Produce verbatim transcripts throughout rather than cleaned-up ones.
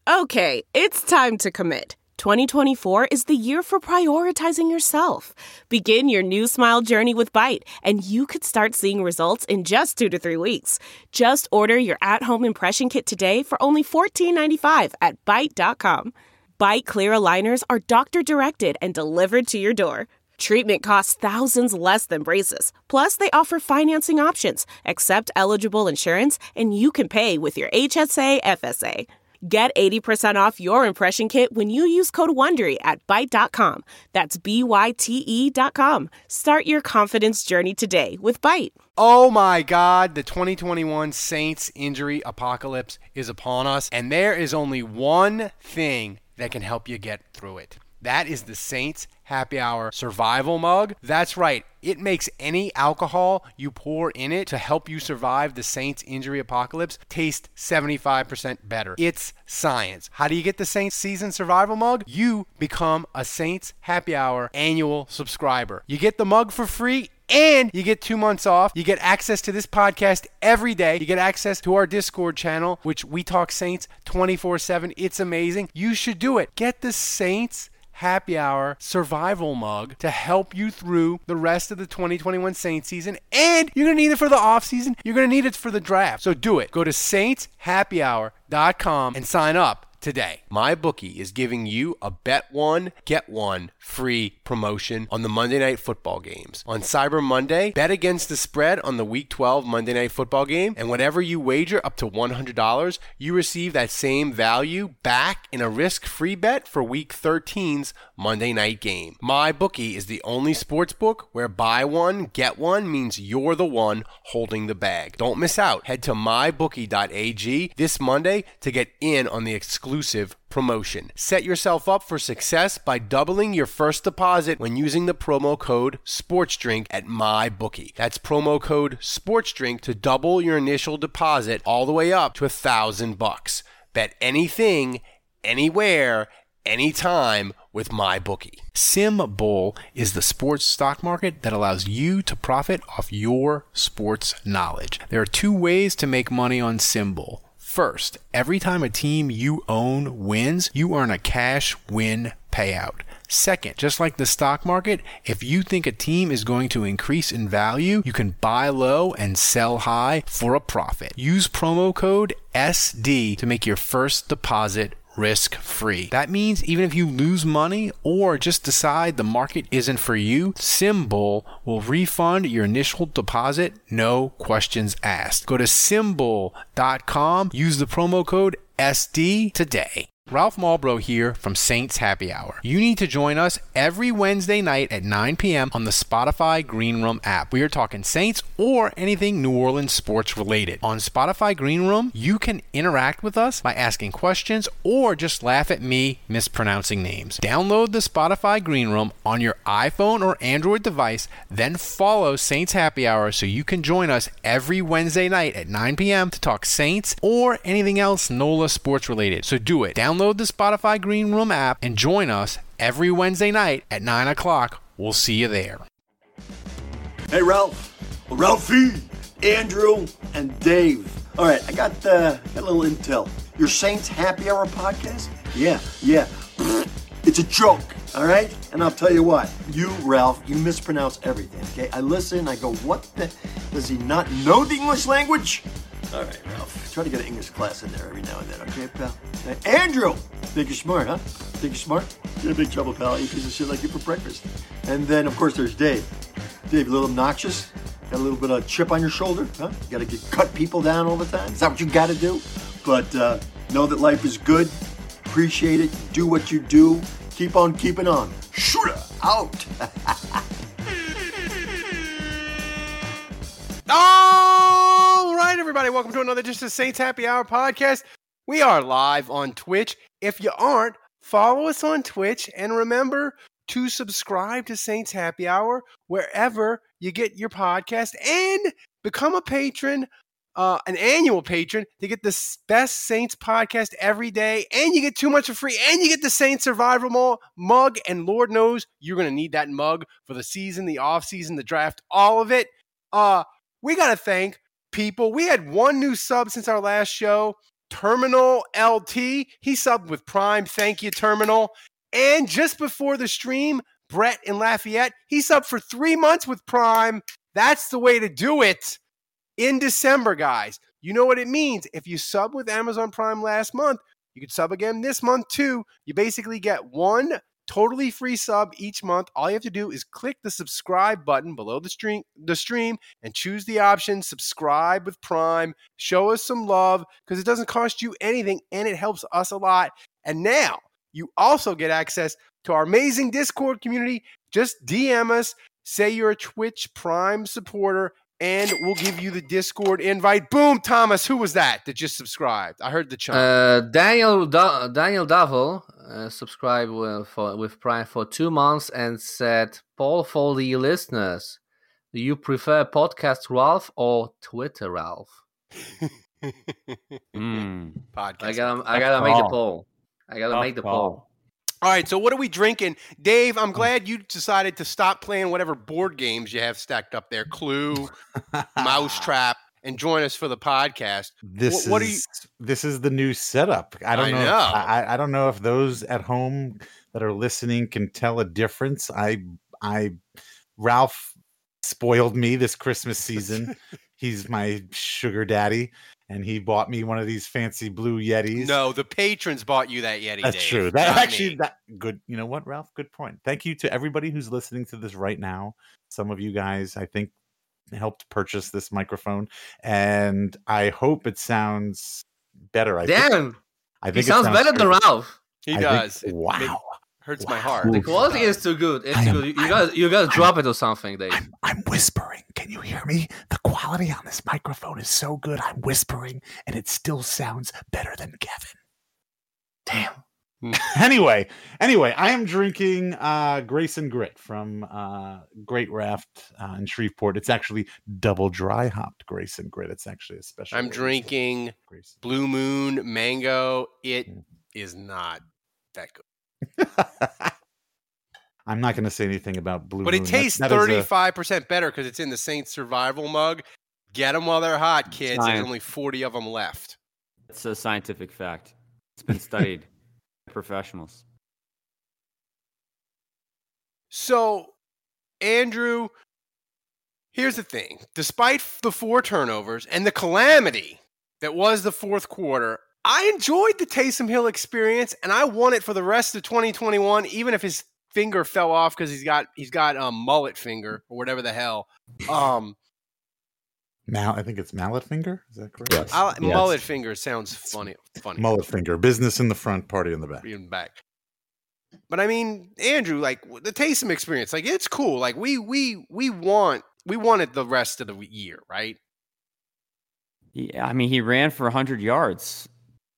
Okay, it's time to commit. twenty twenty-four is the year for prioritizing yourself. Begin your new smile journey with Byte, and you could start seeing results in just two to three weeks. Just order your at-home impression kit today for only fourteen ninety-five at byte dot com. Byte clear aligners are doctor-directed and delivered to your door. Treatment costs thousands less than braces. Plus, they offer financing options, accept eligible insurance, and you can pay with your H S A F S A. Get eighty percent off your impression kit when you use code WONDERY at byte dot com. That's B Y T E dot com. Start your confidence journey today with Byte. Oh my God, the twenty twenty-one Saints injury apocalypse is upon us, and there is only one thing that can help you get through it. That is the Saints Happy Hour Survival Mug. That's right. It makes any alcohol you pour in it to help you survive the Saints injury apocalypse taste seventy-five percent better. It's science. How do you get the Saints Season Survival Mug? You become a Saints Happy Hour annual subscriber. You get the mug for free, and you get two months off. You get access to this podcast every day. You get access to our Discord channel, which we talk Saints twenty-four seven. It's amazing. You should do it. Get the Saints Happy Hour Survival Mug to help you through the rest of the twenty twenty-one Saints season, and you're going to need it for the off season. You're going to need it for the draft. So do it. Go to saints happy hour dot com and sign up today. MyBookie is giving you a bet one, get one free promotion on the Monday Night Football games. On Cyber Monday, bet against the spread on the Week twelve Monday Night Football game, and whenever you wager up to one hundred dollars, you receive that same value back in a risk-free bet for Week thirteen's Monday Night game. MyBookie is the only sports book where buy one, get one means you're the one holding the bag. Don't miss out. Head to my bookie dot a g this Monday to get in on the exclusive promotion. Set yourself up for success by doubling your first deposit when using the promo code SPORTSDRINK at MyBookie. That's promo code SPORTSDRINK to double your initial deposit all the way up to a thousand bucks. Bet anything, anywhere, anytime with MyBookie. SimBull is the sports stock market that allows you to profit off your sports knowledge. There are two ways to make money on SimBull. First, every time a team you own wins, you earn a cash win payout. Second, just like the stock market, if you think a team is going to increase in value, you can buy low and sell high for a profit. Use promo code S D to make your first deposit risk-free. That means even if you lose money or just decide the market isn't for you, SimBull will refund your initial deposit, no questions asked. Go to simbull dot com, use the promo code S D today. Ralph Malbrough here from Saints Happy Hour. You need to join us every Wednesday night at nine p.m. on the Spotify Green Room app. We are talking Saints or anything New Orleans sports related. On Spotify Green Room, you can interact with us by asking questions or just laugh at me mispronouncing names. Download the Spotify Green Room on your iPhone or Android device, then follow Saints Happy Hour so you can join us every Wednesday night at nine p.m. to talk Saints or anything else NOLA sports related. So do it. Download Download the Spotify Green Room app and join us every Wednesday night at nine o'clock. We'll see you there. Hey, Ralph. Well, Ralphie, Andrew, and Dave. All right, I got, uh, got a little intel. Your Saints Happy Hour podcast? Yeah, yeah. It's a joke, all right? And I'll tell you what. You, Ralph, you mispronounce everything, okay? I listen, I go, what the... Does he not know the English language? All right, Ralph. Try to get an English class in there every now and then, okay, pal? Hey, Andrew! Think you're smart, huh? Think you're smart? You're in big trouble, pal. I eat a piece of shit like you for breakfast. And then, of course, there's Dave. Dave, a little obnoxious? Got a little bit of chip on your shoulder, huh? You gotta get, cut people down all the time? Is that what you gotta do? But uh, know that life is good. Appreciate it. Do what you do. Keep on keeping on. Shooter out! All right, everybody, welcome to another Just a Saints Happy Hour podcast. We are live on Twitch. If you aren't, follow us on Twitch, and remember to subscribe to Saints Happy Hour wherever you get your podcast, and become a patron, uh, an annual patron, to get the best Saints podcast every day, and you get too much for free, and you get the Saints Survival Mug, and Lord knows you're going to need that mug for the season, the off season, the draft, all of it. Uh, we got to thank people. We had one new sub since our last show. Terminal L T, he subbed with Prime. Thank you, Terminal. And just before the stream, Brett in Lafayette, he subbed for three months with Prime. That's the way to do it in December, guys. You know what it means. If you sub with Amazon Prime last month, you could sub again this month too. You basically get one totally free sub each month. All you have to do is click the subscribe button below the stream, the stream and choose the option subscribe with Prime. Show us some love because it doesn't cost you anything and it helps us a lot. And now you also get access to our amazing Discord community. Just D M us, say you're a Twitch Prime supporter, and we'll give you the Discord invite. Boom, Thomas, who was that that just subscribed? I heard the chime. Uh, Daniel da- Daniel Davil uh, subscribed with, for, with Prime for two months and said, Paul, for the listeners, do you prefer podcast Ralph or Twitter Ralph? mm. Podcast. I gotta, I gotta make the poll. I gotta Tough make the call. poll. All right, so what are we drinking? Dave, I'm glad you decided to stop playing whatever board games you have stacked up there, Clue, Mousetrap, and join us for the podcast. This what, what is are you? this is the new setup. I don't I know. know. If, I, I don't know if those at home that are listening can tell a difference. I I Ralph spoiled me this Christmas season. He's my sugar daddy, and he bought me one of these fancy blue Yetis. No, the patrons bought you that Yeti. That's Dave, true. That not actually, me. that good. You know what, Ralph? Good point. Thank you to everybody who's listening to this right now. Some of you guys, I think, helped purchase this microphone, and I hope it sounds better. I Damn, think, I he think it sounds better than good. Ralph. He I does. think- It wow. make- hurts my Wow. heart. The quality is too good. It's I too am- good. You, you I am- gotta, you gotta I- drop it or something, Dave. I'm, I'm whispering. Can you hear me? The quality on this microphone is so good. I'm whispering, and it still sounds better than Kevin. Damn. anyway, anyway, I am drinking uh, Grace and Grit from uh, Great Raft uh, in Shreveport. It's actually double dry hopped Grace and Grit. It's actually a special. I'm way. drinking Grace. Blue Moon Mango. It Mm. is not that good. I'm not going to say anything about Blue But Moon. it tastes That- that is a- thirty-five percent better because it's in the Saints Survival mug. Get them while they're hot, kids. There's Science. only forty of them left. It's a scientific fact. It's been studied by professionals. So, Andrew, here's the thing. Despite the four turnovers and the calamity that was the fourth quarter, I enjoyed the Taysom Hill experience, and I want it for the rest of twenty twenty-one, even if his finger fell off because he's got he's got a mullet finger or whatever the hell. Um, Mal, I think it's mallet finger. Is that correct? Yes. I, Yes. mullet finger sounds funny. Funny. Mullet finger. Business in the front, party in the back. Being back. But I mean, Andrew, like the Taysom experience, like it's cool. Like we we we want we want it the rest of the year, right? Yeah, I mean, he ran for one hundred yards.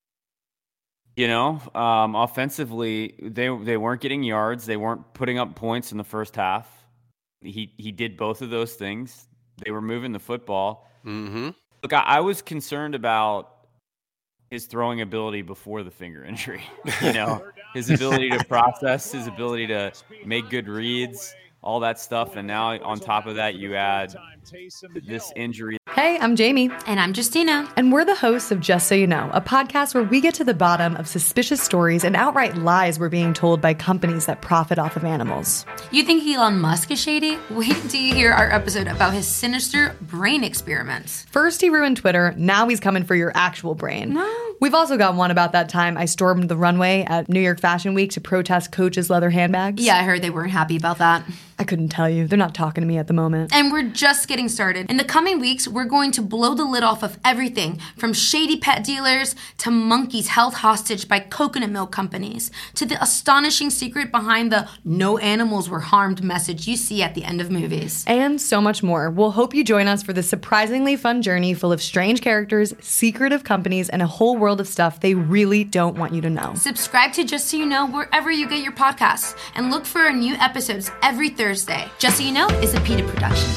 You know, um, offensively, they they weren't getting yards. They weren't putting up points in the first half. He he did both of those things. They were moving the football. Mm-hmm. Look, I, I was concerned about his throwing ability before the finger injury. You know, his ability to process, his ability to make good reads, all that stuff. And now on top of that, you add this injury. Hey, I'm Jamie. And I'm Justina. And we're the hosts of Just So You Know, a podcast where we get to the bottom of suspicious stories and outright lies we're being told by companies that profit off of animals. You think Elon Musk is shady? Wait until you hear our episode about his sinister brain experiments. First he ruined Twitter, now he's coming for your actual brain. No. We've also got one about that time I stormed the runway at New York Fashion Week to protest Coach's leather handbags. Yeah, I heard they weren't happy about that. I couldn't tell you. They're not talking to me at the moment. And we're just getting started. In the coming weeks, we're going to blow the lid off of everything from shady pet dealers to monkeys held hostage by coconut milk companies to the astonishing secret behind the no animals were harmed message you see at the end of movies. And so much more. We'll hope you join us for this surprisingly fun journey full of strange characters, secretive companies, and a whole world of stuff they really don't want you to know. Subscribe to Just So You Know wherever you get your podcasts and look for our new episodes every Thursday. Just So You Know is a PETA production.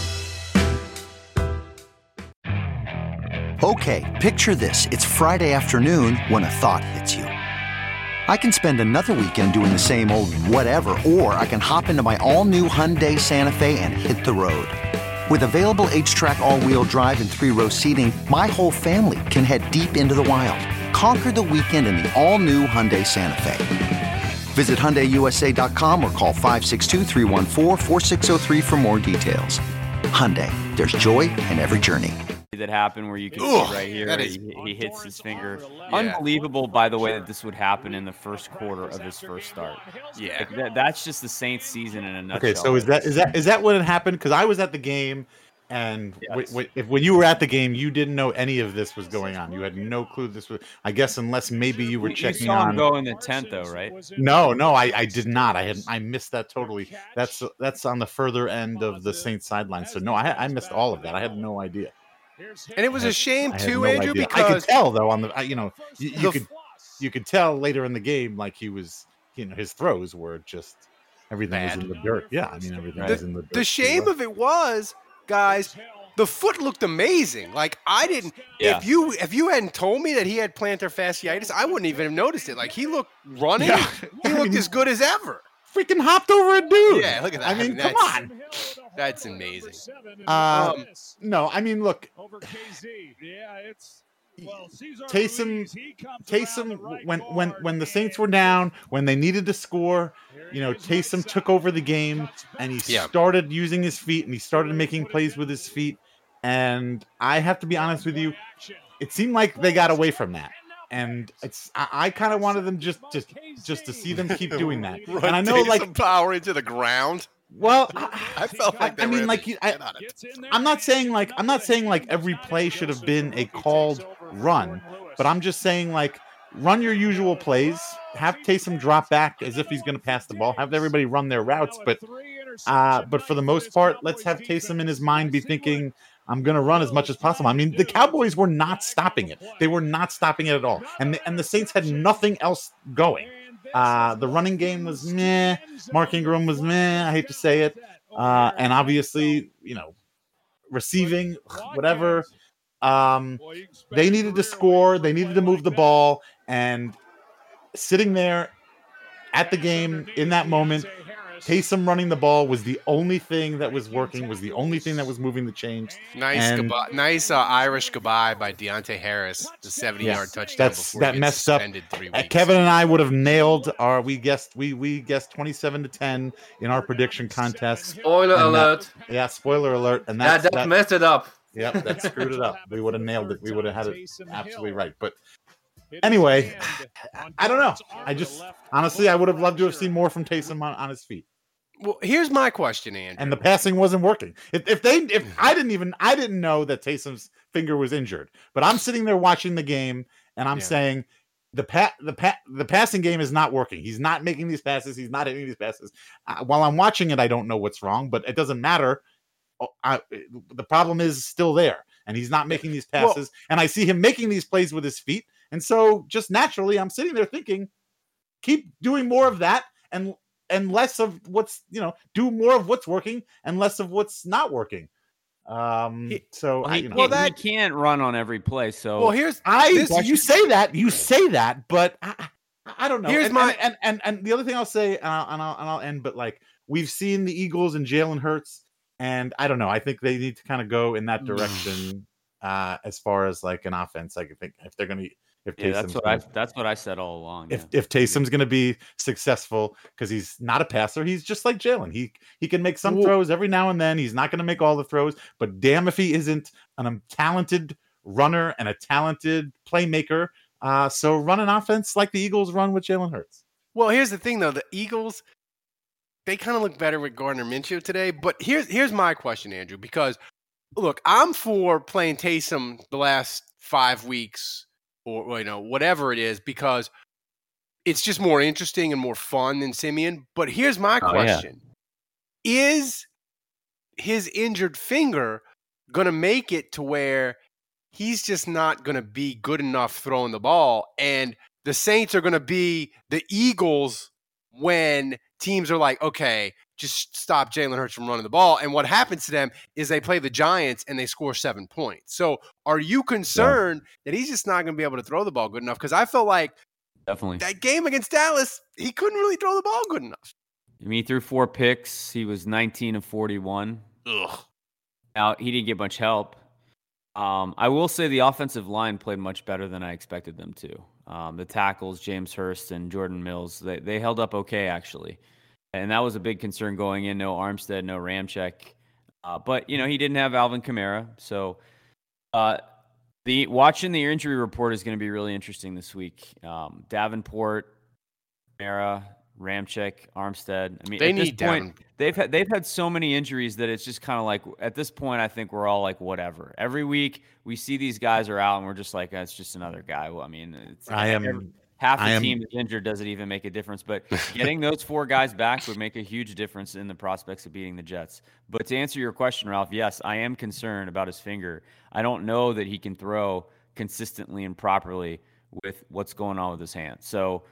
Okay, picture this. It's Friday afternoon when a thought hits you. I can spend another weekend doing the same old whatever, or I can hop into my all-new Hyundai Santa Fe and hit the road. With available H-Track all-wheel drive and three-row seating, my whole family can head deep into the wild. Conquer the weekend in the all-new Hyundai Santa Fe. Visit Hyundai U S A dot com or call five six two, three one four, four six zero three for more details. Hyundai, there's joy in every journey. That happened where you can Ugh, see right here that is- he, he hits his finger. Yeah. Unbelievable, by the way, that this would happen in the first quarter of his first start. Yeah. Like, that, that's just the Saints season in a nutshell. Okay, so is that is that is that what had happened? Because I was at the game, and Yes. w- w- if when you were at the game, you didn't know any of this was going on. You had no clue this was. I guess unless maybe you were You- you checking saw him on. go in the tenth, though, right? No, no, I, I did not. I had I missed that totally. That's that's on the further end of the Saints sideline. So no, I I missed all of that. I had no idea. And it was I a had- shame I had too, no Andrew, idea. I because could tell though on the I- you know you, you The could you could tell later in the game like he was you know his throws were just everything Bad. was in the dirt. Yeah, I mean everything the, was in the dirt. the shame of it was, guys, the foot looked amazing. Like I didn't. Yeah. If you if you hadn't told me that he had plantar fasciitis, I wouldn't even have noticed it. Like he looked running. Yeah. He I looked mean, as good as ever. freaking hopped over a dude. Yeah, look at that. I mean, come That's- on. That's amazing. Uh, Um, no, I mean, look, Taysom, Taysom, when when when the Saints were down, when they needed to score, you know, Taysom took over the game and he Yeah. started using his feet and he started making plays with his feet. And I have to be honest with you, it seemed like they got away from that. And it's I, I kind of wanted them just just just to see them keep doing that. Run And I know, Taysom like, power into the ground. well, I, I felt like they I mean, ran like the you, I, shit out of it. I'm not saying like I'm not saying like every play should have been a called run, but I'm just saying like run your usual plays. Have Taysom drop back as if he's going to pass the ball. Have everybody run their routes, but uh, but for the most part, let's have Taysom in his mind be thinking, I'm going to run as much as possible. I mean, the Cowboys were not stopping it. They were not stopping it at all, and the, and the Saints had nothing else going. Uh, the running game was meh. Mark Ingram was meh. I hate to say it. Uh, and obviously, you know, receiving, whatever. Um, they needed to score. They needed to move the ball. And sitting there at the game in that moment, Taysom running the ball was the only thing that was working, was the only thing that was moving the chains. Nice, And- goodbye, nice uh, Irish goodbye by Deontay Harris, the seventy-yard Yes, touchdown. that's before that he gets messed up. suspended Three Uh, weeks. Kevin and I would have nailed our. We guessed we we guessed twenty-seven to ten in our prediction contest. Spoiler And that- alert. Yeah, spoiler alert. And That, that's that that, messed it up. Yep, that screwed it up. We would have nailed it. We would have had it absolutely right. But anyway, I don't know. I just honestly, I would have loved to have seen more from Taysom on, on his feet. Well, here's my question, Andrew. And the passing wasn't working. If, if they, if I didn't even, I didn't know that Taysom's finger was injured. But I'm sitting there watching the game, and I'm Yeah. saying the pa- the pa- the passing game is not working. He's not making these passes. He's not hitting these passes. Uh, while I'm watching it, I don't know what's wrong, but it doesn't matter. Oh, I, the problem is still there, and he's not making these Well- passes. And I see him making these plays with his feet, and so just naturally, I'm sitting there thinking, keep doing more of that, and and less of what's you know, do more of what's working and less of what's not working. Um, He- so Well, I, he, you know, Well, can't, that- he can't run on every play. So well, here's I this- you say that you say that, but I, I I don't know. Here's and, my- and, and and and the other thing I'll say, and I'll, and I'll and I'll end, but like we've seen the Eagles and Jalen Hurts, and I don't know. I think they need to kind of go in that direction uh, as far as like an offense. Like I think if they're gonna if yeah, that's Taysom's what gonna- I that's what I said all along. if yeah. if Taysom's going to be successful because he's not a passer, he's just like Jalen. He he can make some Well- throws every now and then. He's not going to make all the throws, but damn if he isn't an, a talented runner and a talented playmaker. Uh, so run an offense like the Eagles run with Jalen Hurts. Well, here's the thing, though. The Eagles, they kind of look better with Gardner Minshew today. But here's here's my question, Andrew, because, look, I'm for playing Taysom the last five weeks or, or, you know, whatever it is, because it's just more interesting and more fun than Simeon. But here's my Oh, yeah. question. Is his injured finger going to make it to where he's just not going to be good enough throwing the ball, and the Saints are going to be the Eagles when teams are like, okay, just stop Jalen Hurts from running the ball. And what happens to them is they play the Giants and they score seven points. So are you concerned that he's just not going to be able to throw the ball good enough? Because I felt like Definitely. that game against Dallas, he couldn't really throw the ball good enough. I mean, he threw four picks. He was nineteen of forty-one. Ugh. Now he didn't get much help. Um, I will say the offensive line played much better than I expected them to. Um, the tackles, James Hurst and Jordan Mills, they, they held up okay, actually. And that was a big concern going in. No Armstead, no Ramczyk. Uh, but, you know, he didn't have Alvin Kamara. So uh, the watching the injury report is going to be really interesting this week. Um, Davenport, Kamara, Ramczyk, Armstead. I mean, they at this need point, Davenport. they've had they've had so many injuries that it's just kind of like at this point, I think we're all like whatever. Every week we see these guys are out, and we're just like, that's just another guy. Well, I mean, it's, I am every, half the I am, team is injured. Does it even make a difference? But getting those four guys back would make a huge difference in the prospects of beating the Jets. But to answer your question, Ralph, yes, I am concerned about his finger. I don't know that he can throw consistently and properly with what's going on with his hand. So.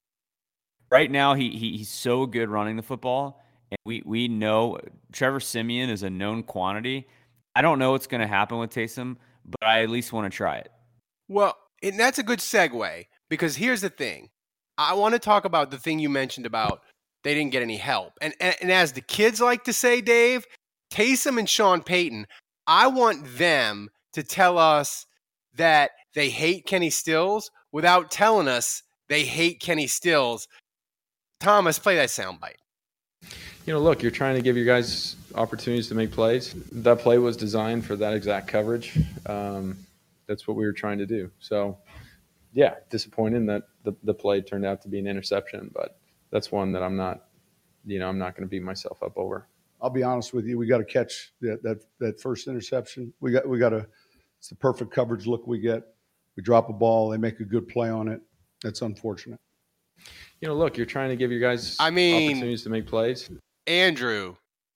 Right now, he, he he's so good running the football, and we we know Trevor Siemian is a known quantity. I don't know what's going to happen with Taysom, but I at least want to try it. Well, and that's a good segue, because here's the thing. I want to talk about the thing you mentioned about they didn't get any help. And, and, and as the kids like to say, Dave, Taysom and Sean Payton, I want them to tell us that they hate Kenny Stills without telling us they hate Kenny Stills. Thomas, play that soundbite. You know, look, you're trying to give your guys opportunities to make plays. That play was designed for that exact coverage. Um, that's what we were trying to do. So, yeah, disappointing that the, the play turned out to be an interception, but that's one that I'm not, you know, I'm not going to beat myself up over. I'll be honest with you. We got to catch that, that that first interception. We got we got to. It's the perfect coverage look we get. We drop a ball. They make a good play on it. That's unfortunate. You know, look, you're trying to give your guys I mean, opportunities to make plays. Andrew,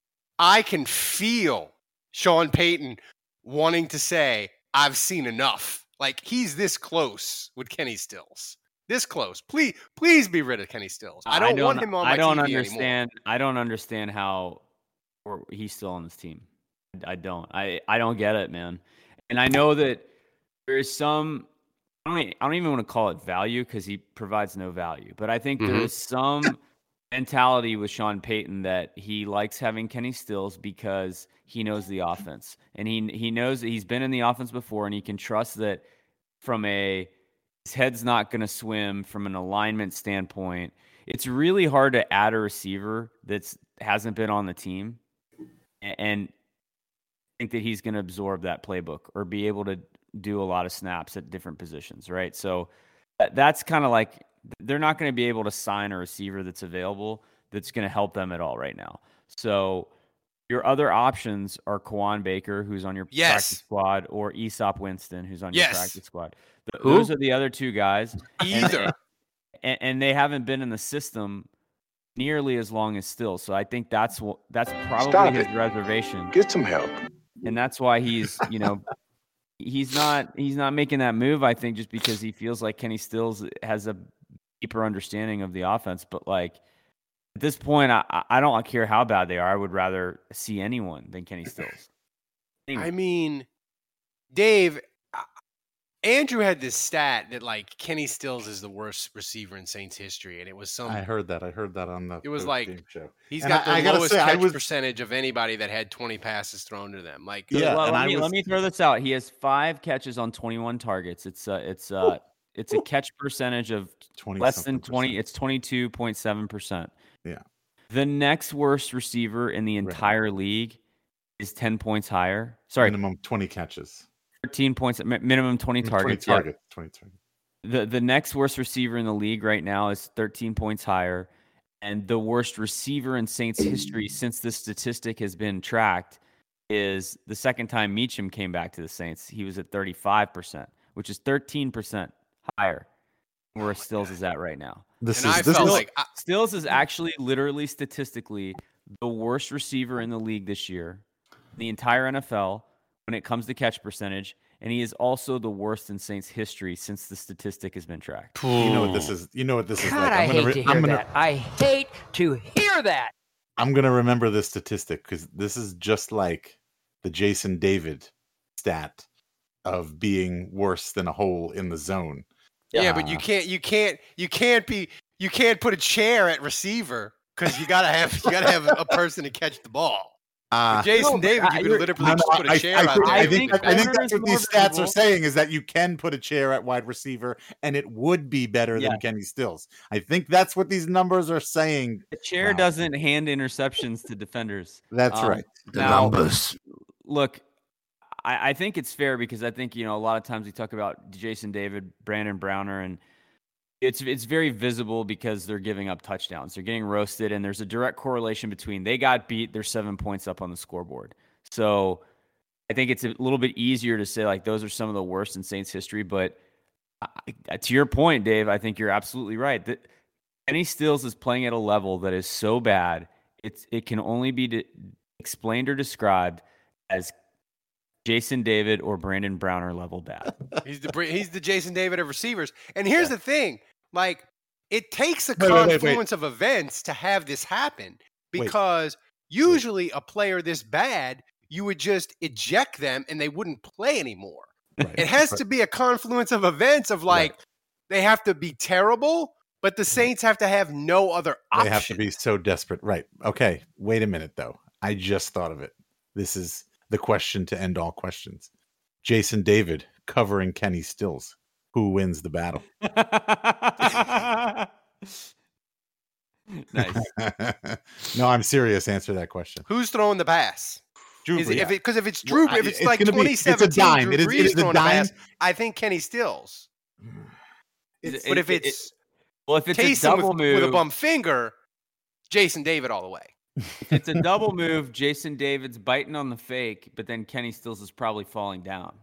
I can feel Sean Payton wanting to say, I've seen enough. Like, he's this close with Kenny Stills. This close. Please, please be rid of Kenny Stills. I don't, I don't want him on my I don't T V understand. anymore. I don't understand how or he's still on this team. I don't. I, I don't get it, man. And I know that there is some. I don't, I don't even want to call it value because he provides no value. But I think mm-hmm. there is some mentality with Sean Payton that he likes having Kenny Stills because he knows the offense. And he he knows that he's been in the offense before, and he can trust that from a his head's not going to swim from an alignment standpoint. It's really hard to add a receiver that's hasn't been on the team and think that he's going to absorb that playbook or be able to do a lot of snaps at different positions, right? So that's kind of like they're not going to be able to sign a receiver that's available that's going to help them at all right now. So your other options are Kawaan Baker, who's on your yes. practice squad, or Aesop Winston, who's on yes. your practice squad. Th- Who? Those are the other two guys. Either. And, and, and they haven't been in the system nearly as long as Stills. So I think that's what that's probably Stop his it. reservation. Get some help. And that's why he's, you know, he's not he's not making that move, I think, just because he feels like Kenny Stills has a deeper understanding of the offense. But like at this point, I, I don't care how bad they are. I would rather see anyone than Kenny Stills. Anyone. I mean, Dave, Andrew had this stat that like Kenny Stills is the worst receiver in Saints history, and it was some. I heard that. I heard that on the. It was like show. He's and got I, the I lowest say, catch was... percentage of anybody that had twenty passes thrown to them. Like, yeah, well, and let I me was... let me throw this out. He has five catches on twenty-one targets. It's uh, it's uh, it's a catch percentage of less than twenty. Percent. It's twenty-two point seven percent. Yeah. The next worst receiver in the entire right. league is ten points higher. Sorry, minimum twenty catches. thirteen points, minimum twenty targets. twenty targets. Yeah. twenty targets. The the next worst receiver in the league right now is thirteen points higher, and the worst receiver in Saints history since this statistic has been tracked is the second time Meacham came back to the Saints. He was at thirty-five percent, which is thirteen percent higher than where Stills is at right now. This and is I this felt is, like I, Stills is actually literally statistically the worst receiver in the league this year, the entire N F L, when it comes to catch percentage, and he is also the worst in Saints history since the statistic has been tracked. You know what this is. You know what this is God, like. I'm I gonna hate re- to hear I'm gonna, that. I hate to hear that. I'm gonna remember this statistic because this is just like the Jason David stat of being worse than a hole in the zone. Yeah, uh, but you can't, you can't, you can't be, you can't put a chair at receiver because you gotta have, you gotta have a person to catch the ball. Uh, Jason no, but David, I- you could you're- literally I, just put a I- chair I out think, there. I I think, think I think corner that's is what these more stats are visible. saying is that you can put a chair at wide receiver and it would be better Yeah. than Kenny Stills. I think that's what these numbers are saying. The chair Wow. doesn't hand interceptions to defenders. That's Um, right. The now, numbers. Look, I, I think it's fair because I think, you know, a lot of times we talk about Jason David, Brandon Browner, and it's it's very visible because they're giving up touchdowns. They're getting roasted, and there's a direct correlation between they got beat, they're seven points up on the scoreboard. So I think it's a little bit easier to say, like, those are some of the worst in Saints history. But I, to your point, Dave, I think you're absolutely right. That Kenny Stills is playing at a level that is so bad, it's it can only be de- explained or described as Jason David or Brandon Browner level bad. He's the Bra- he's the Jason David of receivers. And here's the thing, like it takes a Wait, wait, wait, wait. confluence of events to have this happen Wait. because usually a player this bad, you would just eject them and they wouldn't play anymore. Right. It has to be a confluence of events of like Right. they have to be terrible, but the Saints have to have no other option. They have to be so desperate. Right. Okay. Wait a minute, though. I just thought of it. This is the question to end all questions. Jason David covering Kenny Stills. Who wins the battle? Nice. No, I'm serious. Answer that question. Who's throwing the pass? Drew Is it, Brees. if because if it's Drew, Well, I- if it's, it's like gonna be- twenty it's a seventeen, dime. Drew It is- it Brees is a throwing the dime. pass, I think Kenny Stills. It's- But it- if it- it's well, if it's Taysom a double with, move, with a bum finger, Jason David all the way. if it's a double move, Jason David's biting on the fake, but then Kenny Stills is probably falling down.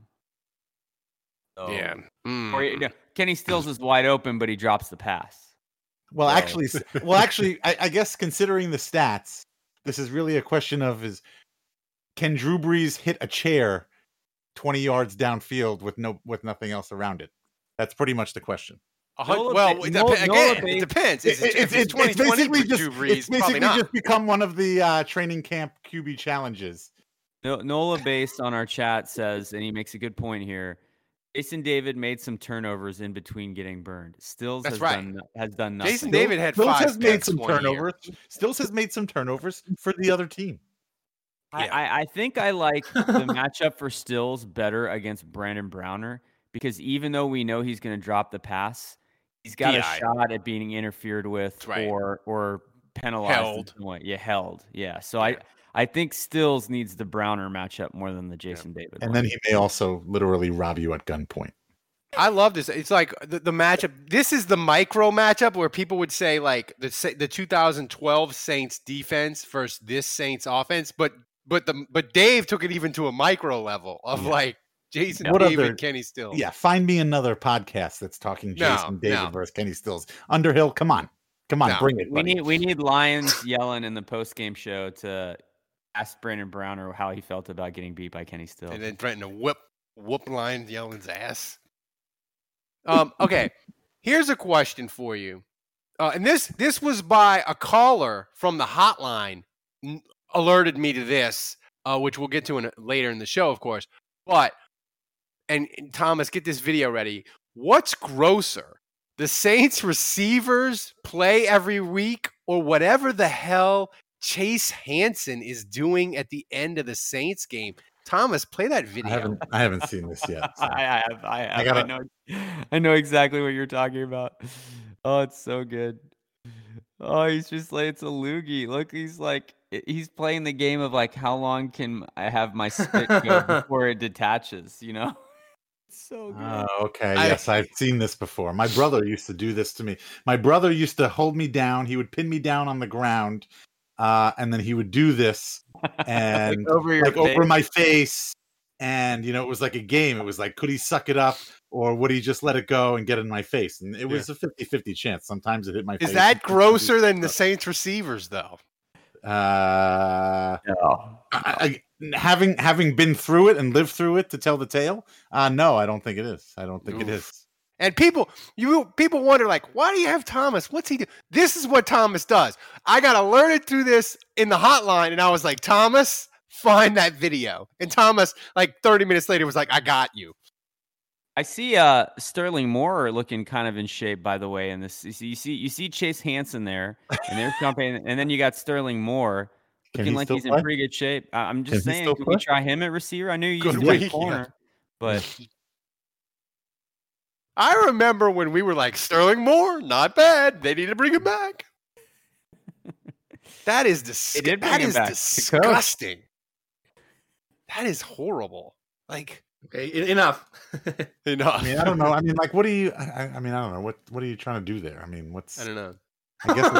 So, Yeah. Mm. Or, you know, Kenny Stills is wide open, but he drops the pass. Well, So- actually, s- well, actually, I, I guess considering the stats, this is really a question of is can Drew Brees hit a chair twenty yards downfield with no with nothing else around it? That's pretty much the question. A hun- Nola well, Ba- it Nola- dep- Nola again, Ba- it depends. Is it, It- if it's twenty twenty basically for just Drew Brees, it's probably basically not. just become one of the uh, training camp Q B challenges. No, Nola based on our chat says, and he makes a good point here. Jason David made some turnovers in between getting burned. Stills That's has right. done has done nothing. Jason David had Stills five has made picks some one year. turnovers. Stills has made some turnovers for the other team. I, Yeah. I, I think I like the matchup for Stills better against Brandon Browner because even though we know he's going to drop the pass, he's got P a I. shot at being interfered with That's right. or or penalized. in Held. some way. Yeah, held. Yeah. So Yeah. I I think Stills needs the Browner matchup more than the Jason David. And one. then he may also literally rob you at gunpoint. I love this. It's like the, the matchup. This is the micro matchup where people would say like the Sa- the two thousand twelve Saints defense versus this Saints offense, but but the but Dave took it even to a micro level of Yeah. like Jason What David, other- Kenny Stills. Yeah, find me another podcast that's talking No, Jason David no. versus Kenny Stills. Underhill, come on. Come on, No. bring it. we buddy. need we need Lions yelling in the post game show to ask Brandon Browner how he felt about getting beat by Kenny Stills. And then threatened to whip whoop line Yellen's ass. Um, okay, here's a question for you, uh, and this this was by a caller from the hotline. N- alerted me to this, uh, which we'll get to in a, later in the show, of course. But and, and Thomas, get this video ready. What's grosser, the Saints receivers play every week, or whatever the hell Chase Hansen is doing at the end of the Saints game? Thomas, play that I video. haven't I haven't seen this yet. so. I, I have, I have, I, gotta- know, I know exactly what you're talking about. Oh, it's so good. Oh, he's just like it's a loogie. Look, he's like he's playing the game of like how long can I have my spit go before it detaches? You know, it's so good. Oh, okay. I- Yes, I've seen this before. My brother used to do this to me. My brother used to hold me down. He would pin me down on the ground, uh, and then he would do this and Like over your like over face. my face. And you know, it was like a game. It was like, could he suck it up, or would he just let it go and get in my face? And it was a fifty-fifty chance. Sometimes it hit my face. Is that grosser than the Saints receivers, though? Uh, No. I, I, having having been through it and lived through it to tell the tale, uh, no, I don't think it is. I don't think it Oof. is. And people, you people wonder like, why do you have Thomas? What's he do? This is what Thomas does. I got alerted through this in the hotline, and I was like, Thomas, find that video. And Thomas, like thirty minutes later, was like, I got you. I see uh, Sterling Moore looking kind of in shape, by the way. In this, you see, you see, you see Chase Hansen there, and they're jumping, and then you got Sterling Moore Can looking he like still he's play? in pretty good shape. I- I'm just Can he saying, still can play? we try him at receiver? I knew you Good used to play week, corner, but I remember when we were like, Sterling Moore, not bad. They need to bring him back. That is They did disgusting. bring That him is back to coach. disgusting. That is horrible. Like, Okay, e- enough. enough. I mean, I don't know. I mean, like, what do you? I, I mean, I don't know. What What are you trying to do there? I mean, what's? I don't know. I guess.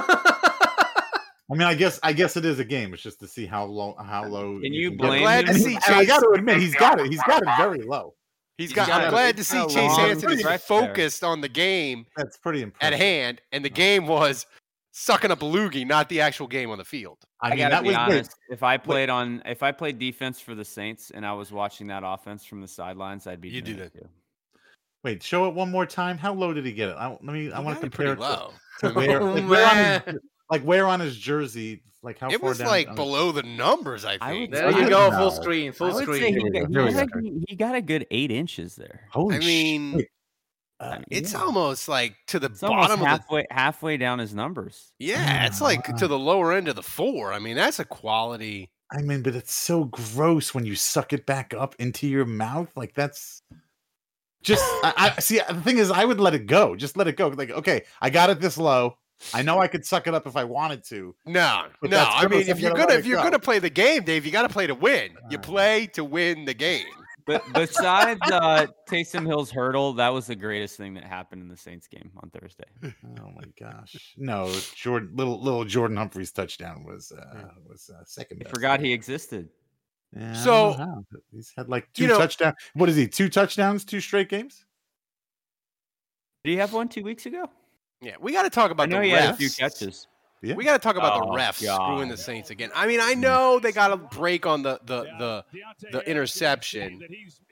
I mean, I guess. I guess it is a game. It's just to see how low. How low. Can you get blame it. glad him? to And, see he- and I Chase- got to admit, he's got it. He's got it very low. He's He's got. got I'm a- glad to it's see got a Chase long Hansen is stretch there. focused on the game That's pretty impressive. at hand, and the game was sucking up a loogie, not the actual game on the field. I I mean, gotta that be was honest. wait, If I played on, if I played defense for the Saints and I was watching that offense from the sidelines, I'd be You doing do it that. too. wait. Show it one more time. How low did he get it? I, let me. I He want got to it compare pretty it to, low. to where, Oh, like, where on his, man. like where on his jersey. Like how It far was down? like on- below the numbers, I I think. would There say- you go, No. full screen, I full would say screen. he, Here we got, go, he, here we got, go. he- he got a good eight inches there. Holy I sh- mean, wait, I uh, mean, it's yeah. almost like to the It's almost bottom of the. halfway halfway down his numbers. Yeah, it's like to the lower end of the four. I mean, that's a quality. I mean, but it's so gross when you suck it back up into your mouth. Like that's just. I, I see. The thing is, I would let it go. Just let it go. Like, okay, I got it this low. I know I could suck it up if I wanted to. No, But no. that's I gross. mean, I'm if you're gonna gonna let if it you're go. gonna play the game, Dave, you got to play to win. You Alright. play to win the game. But besides uh, Taysom Hill's hurdle, that was the greatest thing that happened in the Saints game on Thursday. Oh my gosh! No, Jordan, little little Jordan Humphreys touchdown was uh, was uh, second I best. forgot he existed. Yeah, I don't So- know how. He's had like two you know- touchdowns. What is he? Two touchdowns, two straight games. Did he have one two weeks ago? Yeah, we got to talk I about know the he refs. had a few catches. Yeah. We got to talk about Oh, the refs God. screwing the Saints again. I mean, I know they got a break on the the the, the interception,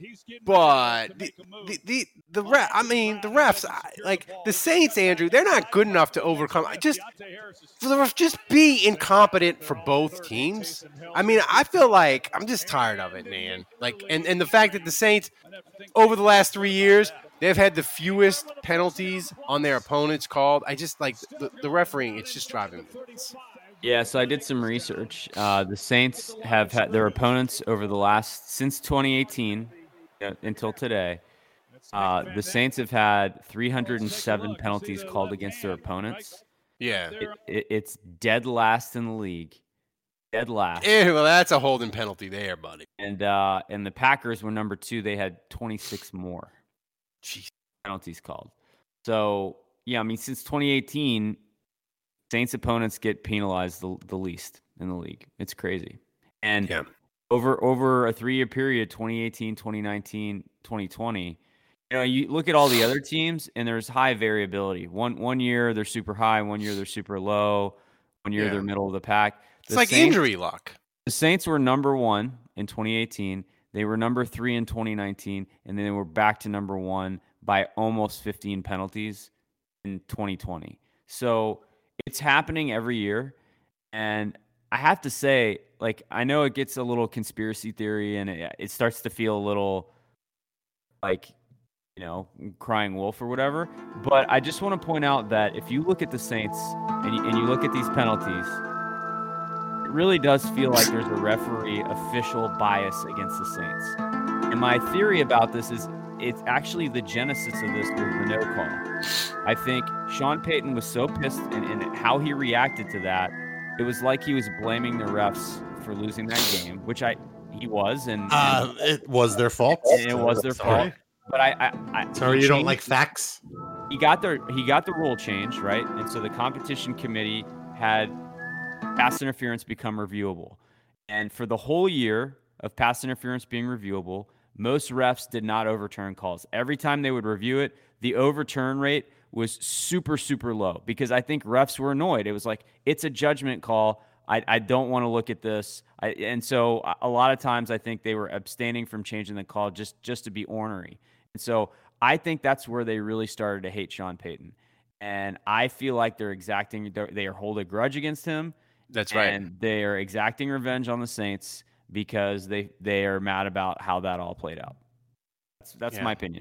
but the the the, the ref, I mean, the refs, I- like the Saints, Andrew, they're not good enough to overcome. I just for the ref, just be incompetent for both teams. I mean, I feel like I'm just tired of it, man. Like, and and the fact that the Saints over the last three years. They've had the fewest penalties on their opponents called. I just like the, the refereeing. It's just driving me nuts. Yeah, so I did some research. Uh, the Saints have had their opponents over the last since twenty eighteen uh, until today. Uh, the Saints have had three hundred seven penalties called against their opponents. Yeah. It, it, it's dead last in the league. Dead last. Eh, well, that's a holding penalty there, buddy. And uh, and the Packers were number two. They had twenty-six more Jeez. penalties called. So yeah, I mean, since twenty eighteen, Saints opponents get penalized the, the least in the league. It's crazy. And Yeah. over over a three-year period, twenty eighteen, twenty nineteen, twenty twenty, you know, you look at all the other teams, and there's high variability. One one year they're super high, one year they're super low, one year Yeah. they're middle of the pack. It's The like Saints- injury luck. The Saints were number one in twenty eighteen. They were number three in twenty nineteen, and then they were back to number one by almost fifteen penalties in twenty twenty. So it's happening every year. And I have to say, like, I know it gets a little conspiracy theory and it, it starts to feel a little like, you know, crying wolf or whatever. But I just want to point out that if you look at the Saints and you, and you look at these penalties, it really does feel like there's a referee official bias against the Saints. And my theory about this is it's actually the genesis of this was the no call. I think Sean Payton was so pissed and, and how he reacted to that, it was like he was blaming the refs for losing that game, which I he was, and, and, Uh, it was their fault. and it was their Sorry. fault. But I, I, I Sorry, he you don't changed- like facts. he got the he got the rule changed, right? And so the competition committee had pass interference become reviewable. And for the whole year of pass interference being reviewable, most refs did not overturn calls. Every time they would review it, the overturn rate was super, super low because I think refs were annoyed. It was like, it's a judgment call. I, I don't want to look at this. I, and so a lot of times I think they were abstaining from changing the call just, just to be ornery. And so I think that's where they really started to hate Sean Payton. And I feel like they're exacting, they're, they are holding a grudge against him. That's right. And they are exacting revenge on the Saints because they, they are mad about how that all played out. That's, that's Yeah. my opinion.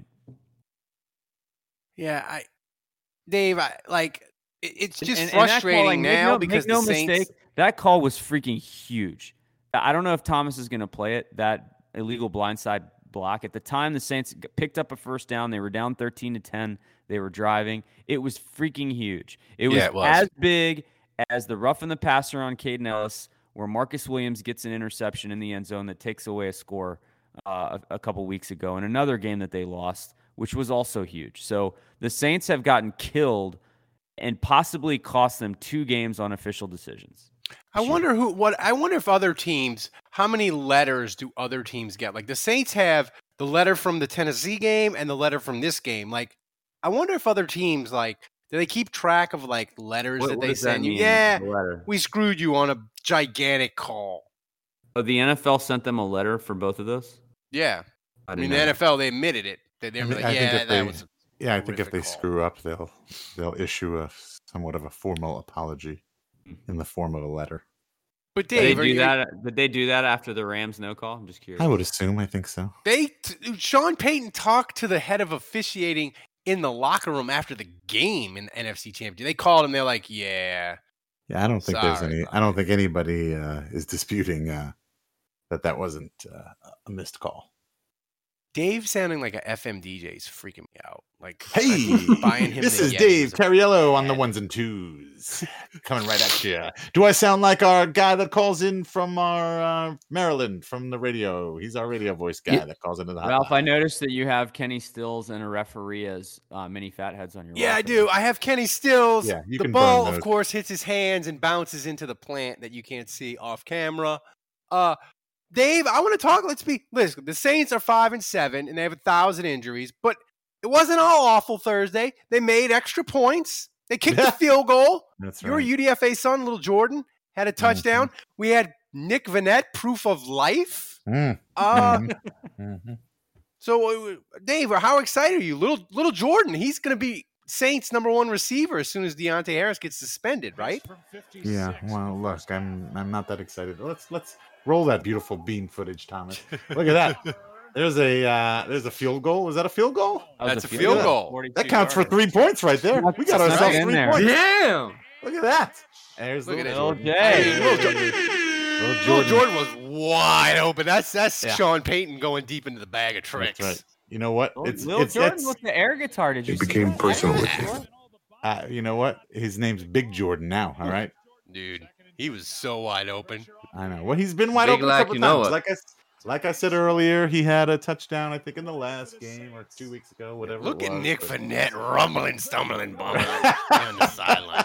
Yeah, I, Dave, I like it, it's just And- and that's frustrating why, like, make now no- because make no the Saints. mistake, That call was freaking huge. I don't know if Thomas is going to play it, that illegal blindside block. At the time, the Saints picked up a first down. They were down thirteen to ten. They were driving. It was freaking huge. It was, Yeah, it was. as big as the rough and the passer on Caden Ellis, where Marcus Williams gets an interception in the end zone that takes away a score uh, a, a couple weeks ago in another game that they lost, which was also huge. So the Saints have gotten killed and possibly cost them two games on official decisions. I wonder who what I wonder if other teams, how many letters do other teams get? Like the Saints have the letter from the Tennessee game and the letter from this game. Like I wonder if other teams, like, do they keep track of like letters What- that what they does that send you? mean, Yeah, the letter? we screwed you on a gigantic call. Oh, the N F L sent them a letter for both of those? Yeah, I I, didn't mean know the that. N F L, they admitted it. That they I were thi- like, I think yeah, if that they, was. a yeah, I think if horrific they call." screw up, they'll they'll issue a somewhat of a formal apology in the form of a letter. But Did they Dave, are do you- that? Did they do that after the Rams no call? I'm just curious. I would assume. I think so. They t- Sean Payton talked to the head of officiating in the locker room after the game in the N F C Championship. They called him. They're like, yeah. Yeah, I don't think there's Sorry any. I don't think anybody uh, is disputing uh, that that wasn't uh, a missed call. Dave sounding like a F M D J is freaking me out. Like, Hey, I'm buying him this the is Yeti Dave as a- Cariello on the ones and twos, coming right at you. Do I sound like our guy that calls in from our uh, Maryland from the radio? He's our radio voice guy Yeah. that calls into the hotline. Ralph, I noticed that you have Kenny Stills and a referee as uh, mini fatheads on your Yeah, I roster. do. I have Kenny Stills. Yeah, you the can ball, burn of those. course, hits his hands and bounces into the plant that you can't see off camera. Uh, Dave, I want to talk. Let's be listen. The Saints are five and seven, and they have a thousand injuries. But it wasn't all awful Thursday. They made extra points. They kicked the field goal. That's Your right. U D F A son, little Jordan, had a touchdown. We had Nick Vanette, proof of life. Mm. Uh, Mhm. Mhm. So, uh, Dave, how excited are you? Little little Jordan, he's going to be Saints' number one receiver as soon as Deontay Harris gets suspended, right? Yeah. Well, look, I'm I'm not that excited. Let's let's roll that beautiful bean footage, Thomas. Look at that. There's a uh, there's a field goal. Was that a field goal? That was That's a field field goal. goal. That counts for three points right there. We got That's ourselves in three there. points. Damn! Look at that. There's Look at little it. Jordan. Hey, little, Jo- Little little Jordan. Jordan was wide open. That's that's Yeah. Sean Payton going deep into the bag of tricks. That's right. You know what? Little, It's Lil it's, Jordan it's with the air guitar. Did you It see became that? personal with him. uh, you know what? His name's Big Jordan now. All right. Dude, he was so wide open. I know. Well, he's been wide Big open a like couple you know times. it. Like I like I said earlier, he had a touchdown. I think in the last game or two weeks ago, whatever. Look it at was, Nick but- Vanette rumbling, stumbling, bumbling on the sideline.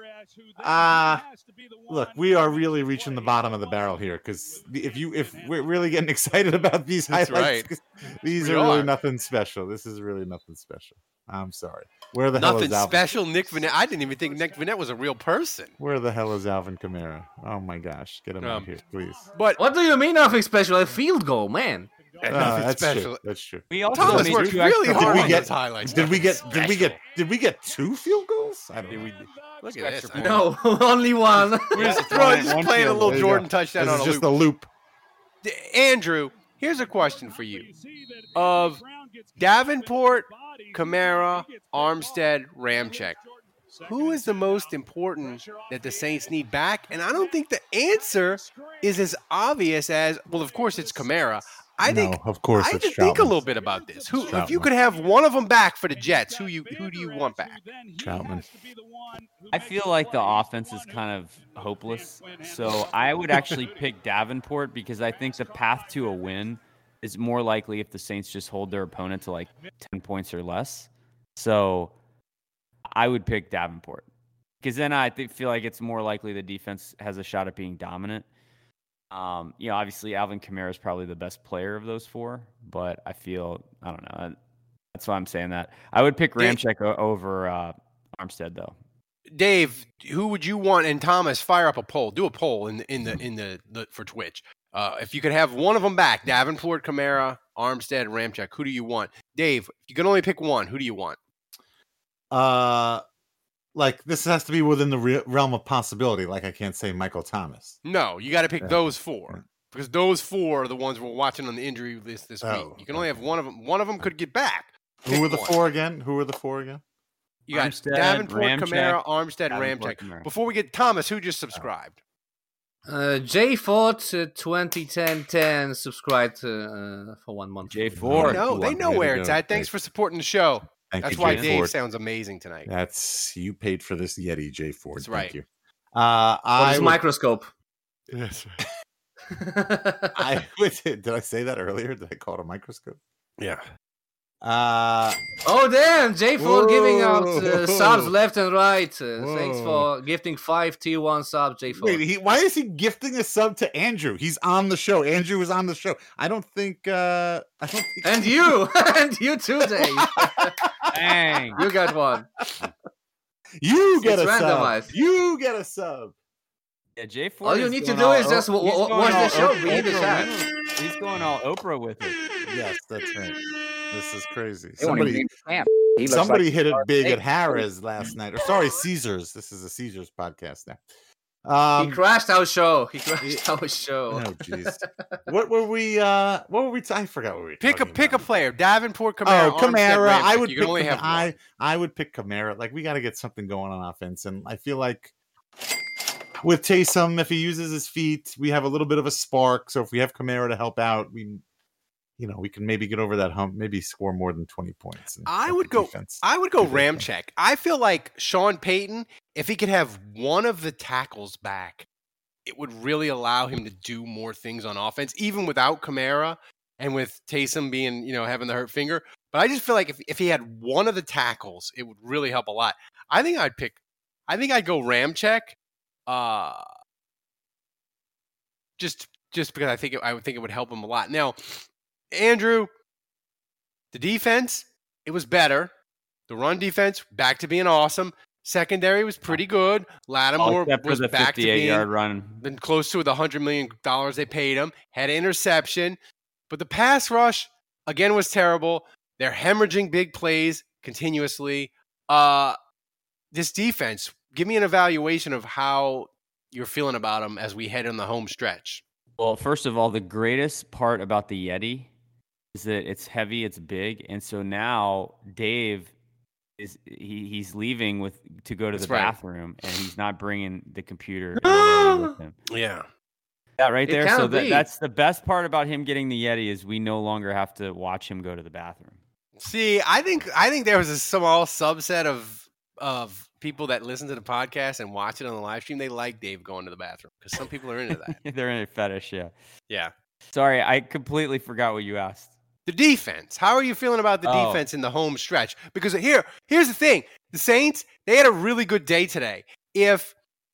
Uh look, we are really reaching the bottom of the barrel here because if you if we're really getting excited about these That's highlights, right. these We are really are. nothing special. This is really nothing special. I'm sorry. Where the hell Nothing is Alvin? special. Nick Vanette. I didn't even think Nick Vanette was a real person. Where the hell is Alvin Kamara? Oh my gosh, get him out Um, here, please. But What do you mean nothing special? A field goal, man. Uh, nothing that's special. true. That's true. We also Thomas made worked two really extra hard we on get- those highlights. Did we get? Nothing Did we get? special. Did we get two field goals? I don't know. Look at this. Extra No, only one. We're just, Yeah, throwing, one- just one playing a field little There you go. Jordan touchdown This on is a just loop. a loop. D- Andrew, here's a question for you. Of Davenport, Kamara, Armstead, Ramczyk, who is the most important that the Saints need back? And I don't think the answer is as obvious as, well, of course it's Kamara. I no, think of course I had it's to think a Troutman. little bit about this. Who, if you Troutman. could have one of them back for the Jets, who you who do you want back? Troutman. I feel like the offense is kind of hopeless. So I would actually pick Davenport because I think the path to a win is more likely if the Saints just hold their opponent to like ten points or less. So I would pick Davenport because then I th- feel like it's more likely the defense has a shot at being dominant. Um, you know, obviously Alvin Kamara is probably the best player of those four, but I feel, I don't know. That's why I'm saying that. I would pick Dave- Ramczyk o- over uh, Armstead though. Dave, who would you want? And Thomas, fire up a poll. Do a poll in the in the in the, the for Twitch. Uh, if you could have one of them back, Davenport, Kamara, Armstead, and Ramczyk, who do you want? Dave, if you can only pick one, who do you want? Uh, like this has to be within the re- realm of possibility. Like I can't say Michael Thomas. No, you got to pick Yeah. those four because those four are the ones we're watching on the injury list this Oh, week. You can only have one of them. One of them could get back. Who Pick were the one. four again? Who were the four again? You got Armstead, Davenport, Ramczyk, Kamara, Armstead, and Davenport, Ramczyk. Kamara. Before we get Thomas, who just subscribed? Uh, J Fort uh, twenty ten ten subscribed uh, for one month. J They Fort. know, they know Way to where it's go. at. Thanks for supporting the show. Thank That's you, why Jay Dave Ford. sounds amazing tonight. That's you paid for this Yeti, Jay Ford. That's Thank right. you. Uh, Or I his would, microscope. Yes. I would, did I say that earlier? Did I call it a microscope? Yeah. Uh, Oh damn! J Ford giving out uh, Whoa. subs left and right. Uh, thanks Whoa. for gifting five tier one subs, J Ford. wait, he, why is he gifting a sub to Andrew? He's on the show. Andrew is on the show. I don't think. Uh, I don't. Think And you, and you too, Dave. Dang. You got one. You get It's a randomized. sub. You get a sub. Yeah, J Ford. All you is need to going do all is O- just w- he's w- going watch the all show, O- read the Oprah chat. with it. He's going all Oprah with it. Yes, that's right. This is crazy. They won't even Somebody, name the champ. He looks somebody like hit it Darth big at Vader. Harrah's last night. Or sorry, Caesars. This is a Caesars podcast now. He Um, crashed our show. He crashed our show. oh, jeez. What were we? Uh, what were we? T- I forgot what we were Pick a talking pick a about. player. Davenport, Kamara. Oh, Kamara. Armstead, I Ramczyk. would You pick. can only Kam- have one. I I would pick Kamara. Like we got to get something going on offense, and I feel like with Taysom, if he uses his feet, we have a little bit of a spark. So if we have Kamara to help out, we, you know, we can maybe get over that hump. Maybe score more than twenty points. and I let would the go. defense I would go do their thing. Ramczyk. I feel like Sean Payton, if he could have one of the tackles back, it would really allow him to do more things on offense, even without Kamara and with Taysom being, you know, having the hurt finger. But I just feel like if, if he had one of the tackles, it would really help a lot. I think I'd pick. I think I'd go Ramczyk. Uh, just just because I think it, I would think it would help him a lot. Now, Andrew, the defense, it was better. The run defense back to being awesome. Secondary was pretty good. All Lattimore except for was the back to fifty-eight being yard run. been close to the hundred million dollars they paid him. Had an interception, but the pass rush again was terrible. They're hemorrhaging big plays continuously. Uh, this defense, give me an evaluation of how you're feeling about them as we head on the home stretch. Well, first of all, the greatest part about the Yeti is that it's heavy, it's big, and so now Dave is he he's leaving with to go to That's the right. bathroom, and he's not bringing the computer or whatever with him. Yeah. That right It there. So cannot that, be. that's the best part about him getting the Yeti is we no longer have to watch him go to the bathroom. See, I think I think there was a small subset of of people that listen to the podcast and watch it on the live stream. They like Dave going to the bathroom because some people are into that. They're in a fetish, yeah. Yeah. Sorry, I completely forgot what you asked. The defense. How are you feeling about the Oh. defense in the home stretch? Because here, here's the thing: the Saints, they had a really good day today. If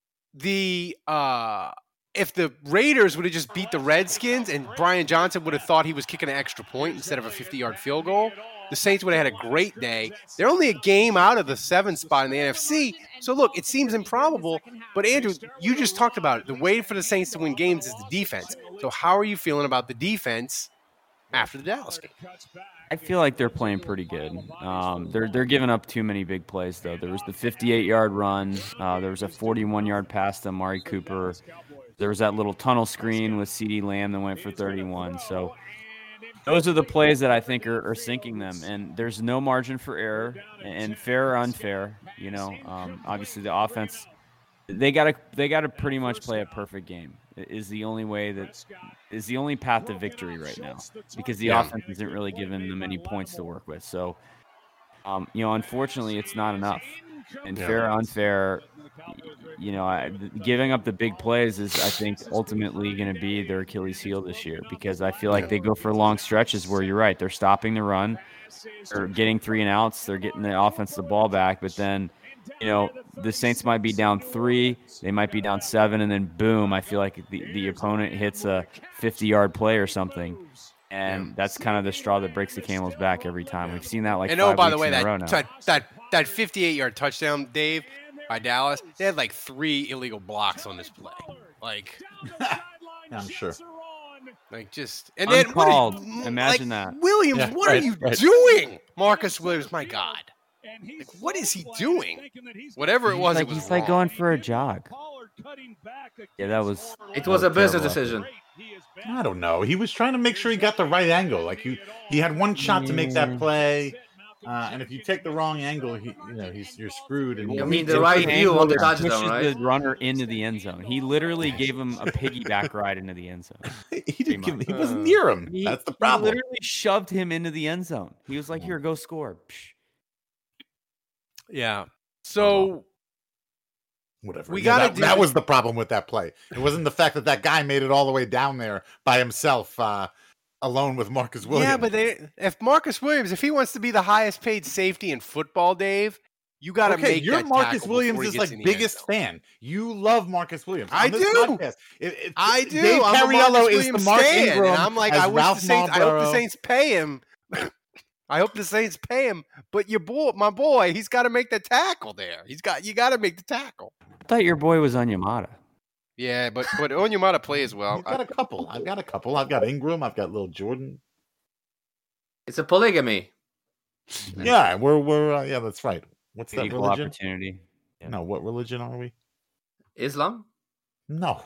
the uh, if the Raiders would have just beat the Redskins and Brian Johnson would have thought he was kicking an extra point instead of a fifty-yard field goal, the Saints would have had a great day. They're only a game out of the seventh spot in the N F C. So look, it seems improbable, but Andrew, you just talked about it. The way for the Saints to win games is the defense. So how are you feeling about the defense after the Dallas game? I feel like they're playing pretty good. Um, they're they're giving up too many big plays though. There was the fifty-eight yard run. Uh, there was a forty-one yard pass to Amari Cooper. There was that little tunnel screen with CeeDee Lamb that went for thirty-one. So those are the plays that I think are, are sinking them. And there's no margin for error. And fair or unfair, you know, um, obviously the offense, they gotta they gotta pretty much play a perfect game. Is the only way that is the only path to victory right now, because the Yeah. offense isn't really giving them any points to work with. So, um, you know, unfortunately, it's not enough. And Yeah. fair or unfair, you know, I, giving up the big plays is, I think, ultimately going to be their Achilles heel this year, because I feel like they go for long stretches where you're right, they're stopping the run, they're getting three and outs, they're getting the offense the ball back, but then, you know, the Saints might be down three, they might be down seven, and then boom, I feel like the, the opponent hits a fifty-yard play or something, and that's kind of the straw that breaks the camel's back every time. We've seen that like And five oh, by the weeks way, in a that, row now. that that that fifty-eight yard touchdown, Dave, by Dallas, they had like three illegal blocks on this play. Like, I'm sure. like just and then what are you- Uncalled. Imagine like, that. Williams, Yeah, what right, are you right. doing, Marcus Williams? My God, like, what is he doing? Whatever it He's was, like, it was he's like wrong. going for a jog. Yeah, that was. It was a that business terrible. decision. I don't know. He was trying to make sure he got the right angle. Like he, he had one shot to make that play. Uh, and if you take the wrong angle, he, you know, he's you're screwed. And I he- mean, the right view on the touchdown, pushes right? the runner into the end zone. He literally gave him a piggyback ride into the end zone. he didn't give, he wasn't near him. He, That's the he problem. literally shoved him into the end zone. He was like, "Here, go score." Psh. Yeah. So Whatever. we Yeah, gotta that, do that the- was the problem with that play. It wasn't the fact that that guy made it all the way down there by himself, uh, alone with Marcus Williams. Yeah, but they, if Marcus Williams, if he wants to be the highest paid safety in football, Dave, you got to okay, make you're that Marcus tackle Williams' before he is gets like in the end biggest zone. fan. You love Marcus Williams. I On this do. podcast, it, it, I do. Dave I'm a Cariello Marcus is Williams the Mark fan, Ingram. and I'm like, as I wish Ralph the Saints. I hope the Marlborough. Saints pay him. I hope the Saints pay him. But your boy, my boy, he's got to make the tackle there. He's got. You got to make the tackle. I thought your boy was on Yamada. Yeah, but but Onyemata plays well. I've got a couple. I've got a couple. I've got Ingram. I've got Lil Jordan. It's a polygamy. Yeah, we're we're uh, yeah, that's right. What's that Equal religion? opportunity. Yeah. No, what religion are we? Islam? No,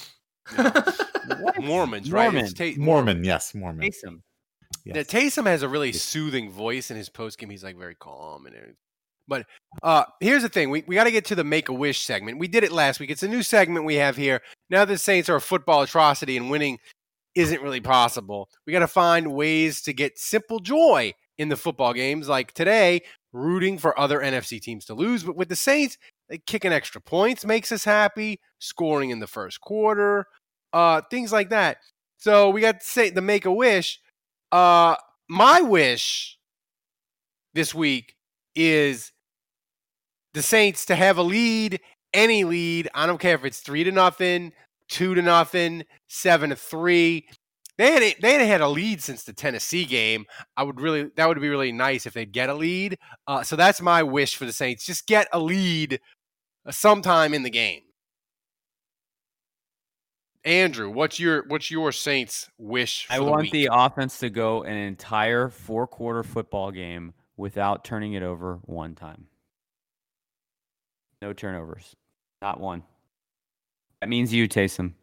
Mormons, right? Mormon. It's Ta- Mormon. Yes, Mormon. Taysom. Now, Taysom has a really soothing voice in his postgame. He's like very calm and everything. But uh, here's the thing: we we got to get to the Make a Wish segment. We did it last week. It's a new segment we have here. Now the Saints are a football atrocity, and winning isn't really possible. We got to find ways to get simple joy in the football games, like today, rooting for other N F C teams to lose. But with the Saints, like, kicking extra points makes us happy. Scoring in the first quarter, uh, things like that. So we got to say the Make a Wish. Uh, my wish this week is the Saints to have a lead, any lead. I don't care if it's three to nothing, two to nothing, seven to three. They had they had had a lead since the Tennessee game. I would really that would be really nice if they'd get a lead. Uh, so that's my wish for the Saints: just get a lead sometime in the game. Andrew, what's your what's your Saints wish for I the want week? the offense to go an entire four-quarter football game without turning it over one time. No turnovers. Not one. That means you, Taysom.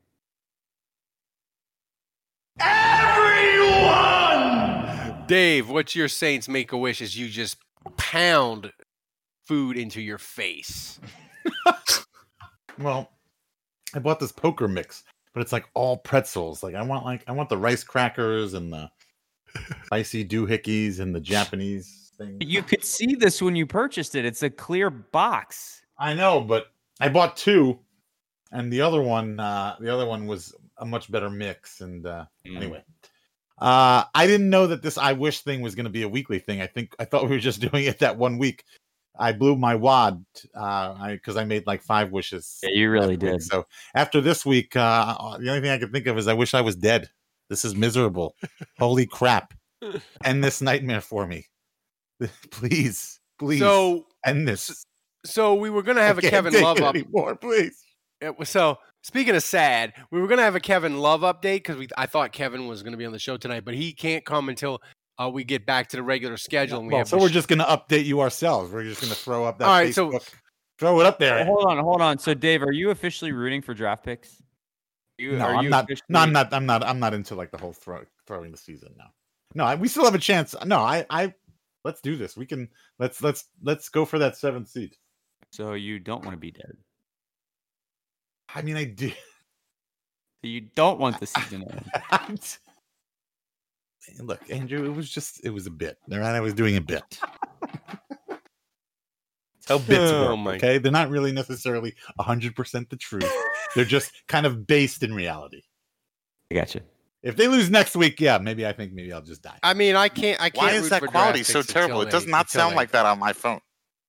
Everyone! Dave, what's your Saints make a wish as you just pound food into your face? Well, I bought this poker mix, but it's like all pretzels. Like I want like I want the rice crackers and the spicy doohickeys and the Japanese thing. You could see this when you purchased it. It's a clear box. I know, but I bought two, and the other one, uh, the other one was a much better mix. And uh, Mm. anyway, uh, I didn't know that this I wish thing was going to be a weekly thing. I think I thought we were just doing it that one week. I blew my wad uh, I because I made like five wishes. Yeah, you really that week. did. So after this week, uh, the only thing I could think of is I wish I was dead. This is miserable. Holy crap! End this nightmare for me, please, please. So end this. So we were gonna have I a can't Kevin take Love it up. anymore, please. It was, so speaking of sad, we were gonna have a Kevin Love update because we I thought Kevin was gonna be on the show tonight, but he can't come until uh, we get back to the regular schedule. And we Well, have so the we're sh- just going to update you ourselves. We're just going to throw up that All right, so- Facebook. throw it up there. Hold on, hold on. So, Dave, are you officially rooting for draft picks? You, No, are I'm you not. officially- No, I'm not. I'm not. I'm not into like the whole throw, throwing the season. No, no. I, we still have a chance. No, I. I. Let's do this. We can. Let's. Let's. Let's go for that seventh seed. So you don't want to be dead. I mean, I do. So you don't want the season to end. Look, Andrew. It was just. It was a bit. All right, I was doing a bit. How bits Oh, work, my- okay? They're not really necessarily one hundred percent the truth. They're just kind of based in reality. I got you. If they lose next week, yeah, maybe I think maybe I'll just die. I mean, I can't. I can't. Why is root that for quality draft so picks terrible? until It does they- not until sound they- like that on my phone.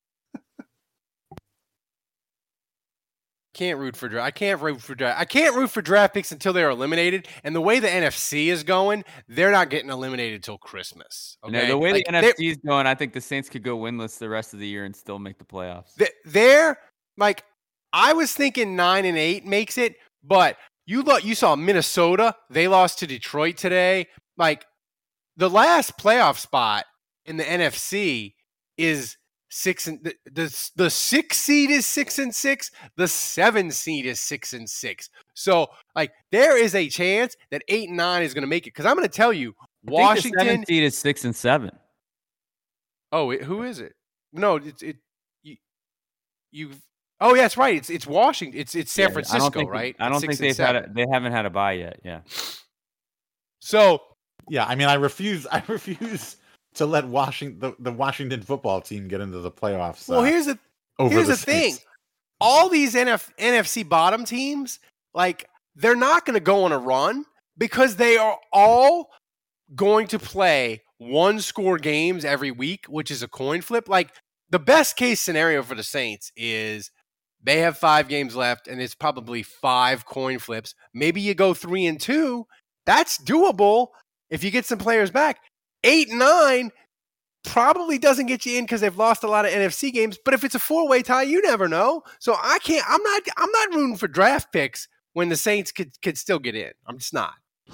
Can't root for draft. I can't root for draft. I can't root for draft picks until they're eliminated. And the way the N F C is going, they're not getting eliminated till Christmas. Okay? No, the way Like, the they're- N F C is going, I think the Saints could go winless the rest of the year and still make the playoffs. th- they're like, I was thinking nine and eight makes it, but you look, you saw Minnesota. They lost to Detroit today. Like the last playoff spot in the N F C is six and the, the the six seed is six and six. The seven seed is six and six. So like there is a chance that eight and nine is going to make it. Because I'm going to tell you, I think the Washington. seventh seed is six and seven. Oh, it, who is it? No, it's it. You, you've. Oh, yeah, that's right. It's it's Washington. It's it's San Yeah, Francisco, I don't think, right? I don't Six think and they've had seven. a, they haven't had a bye yet. Yeah. So yeah, I mean, I refuse. I refuse to let Washington the, the Washington football team get into the playoffs. Well, uh, here's the over here's the the thing. Saints. All these N F, N F C bottom teams, like they're not going to go on a run because they are all going to play one score games every week, which is a coin flip. Like the best case scenario for the Saints is they have five games left and it's probably five coin flips. Maybe you go three and two. That's doable if you get some players back. Eight and nine probably doesn't get you in because they've lost a lot of N F C games. But if it's a four-way tie, you never know. So I can't. I'm not. I'm not rooting for draft picks when the Saints could could still get in. I'm just not.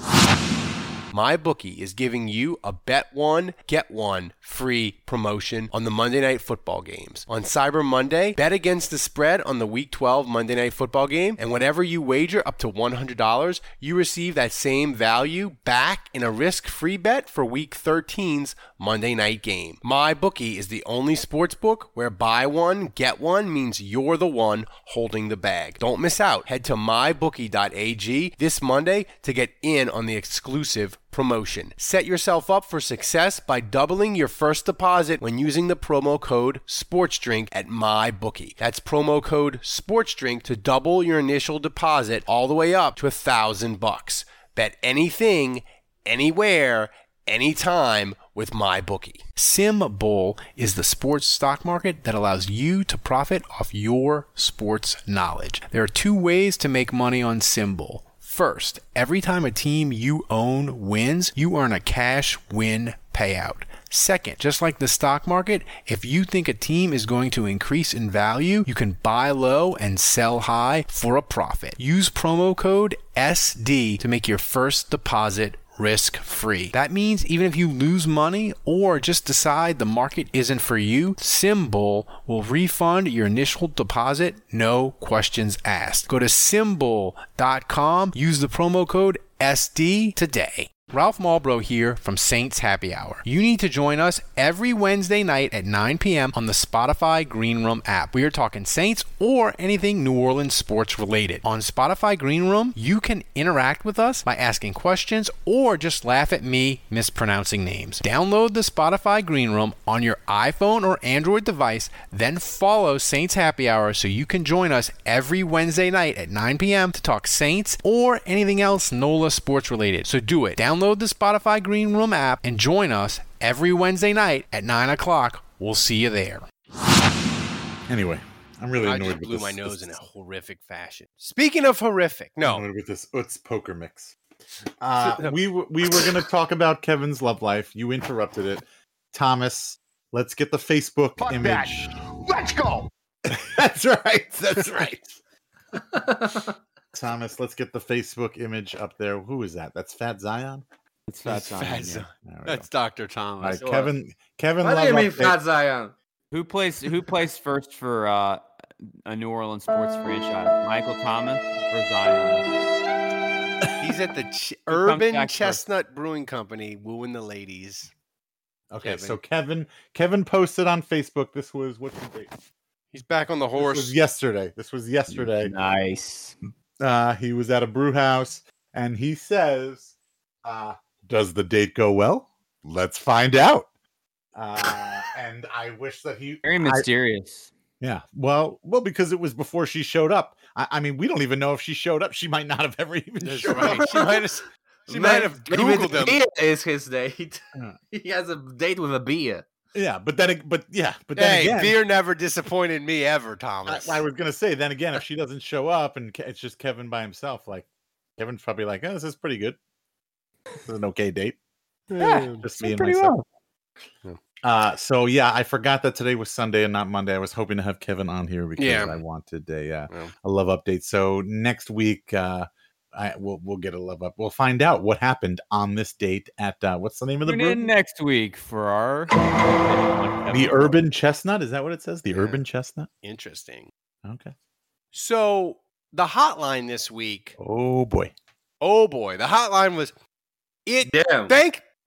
MyBookie is giving you a bet one, get one free promotion on the Monday Night Football games. On Cyber Monday, bet against the spread on the Week twelve Monday Night Football game, and whenever you wager up to one hundred dollars, you receive that same value back in a risk-free bet for Week thirteen's Monday night game. MyBookie is the only sports book where buy one, get one means you're the one holding the bag. Don't miss out. Head to my bookie dot a g this Monday to get in on the exclusive promotion. Set yourself up for success by doubling your first deposit when using the promo code SPORTSDRINK at MyBookie. That's promo code SPORTSDRINK to double your initial deposit all the way up to a thousand bucks. Bet anything, anywhere, anytime with MyBookie. SimBull is the sports stock market that allows you to profit off your sports knowledge. There are two ways to make money on SimBull. First, every time a team you own wins, you earn a cash win payout. Second, just like the stock market, if you think a team is going to increase in value, you can buy low and sell high for a profit. Use promo code S D to make your first deposit risk-free. That means even if you lose money or just decide the market isn't for you, SimBull will refund your initial deposit, no questions asked. Go to simbull dot com, use the promo code S D today. Ralph Malbrough here from Saints Happy Hour. You need to join us every Wednesday night at nine p.m. on the Spotify Green Room app. We are talking Saints or anything New Orleans sports related. On Spotify Green Room, you can interact with us by asking questions or just laugh at me mispronouncing names. Download the Spotify Green Room on your iPhone or Android device, then follow Saints Happy Hour so you can join us every Wednesday night at nine p.m. to talk Saints or anything else NOLA sports related. So do it. Download Download the Spotify Green Room app and join us every Wednesday night at nine o'clock. We'll see you there. Anyway, I'm really I annoyed just with blew this. my nose this, in a horrific fashion. Speaking of horrific, no. I'm annoyed with this Utz poker mix. Uh, we, w- we were going to talk about Kevin's love life. You interrupted it. Thomas, let's get the Facebook Fuck image. that. Let's go. That's right. That's right. Thomas, let's get the Facebook image up there. Who is that? That's Fat Zion? It's Fat That's Zion. Fat yeah. Zion. There we That's go. Doctor All Thomas. right, Kevin. Kevin, What do love you mean, update. Fat Zion? Who plays Who plays first for uh, a New Orleans sports franchise? Michael Thomas or Zion? He's at the Ch- Who comes Urban back first? Chestnut Brewing Company, wooing the ladies. Okay, Kevin. so Kevin, Kevin posted on Facebook. This was what's the date? He's back on the This horse. was yesterday. This was yesterday. Nice. Uh, he was at a brew house, and he says, uh, "Does the date go well? Let's find out." Uh, and I wish that he Very I- mysterious. yeah, well, well, because it was before she showed up. I, I mean, we don't even know if she showed up. She might not have ever even That's showed right. up. She might have. She might have Maybe Googled the him. beer is his date. Yeah. He has a date with a beer. Yeah, but then, ag- but yeah, but then Hey, again, beer never disappointed me ever, I, Thomas. I was gonna say, then again, if she doesn't show up and Ke- it's just Kevin by himself, like Kevin's probably like, "Oh, this is pretty good. This is an okay date." Yeah, just did me and pretty myself. well. Uh, so yeah, I forgot that today was Sunday and not Monday. I was hoping to have Kevin on here because Yeah. I wanted a, uh, Yeah. a love update. So next week, uh, I we'll we'll get a love up. We'll find out what happened on this date at uh, what's the name of the Tune brew? in next week for our The Urban Chestnut. Is that what it says? The Yeah. Urban Chestnut. Interesting. Okay. So the hotline this week. Oh boy. Oh boy, the hotline was it. Damn. Thank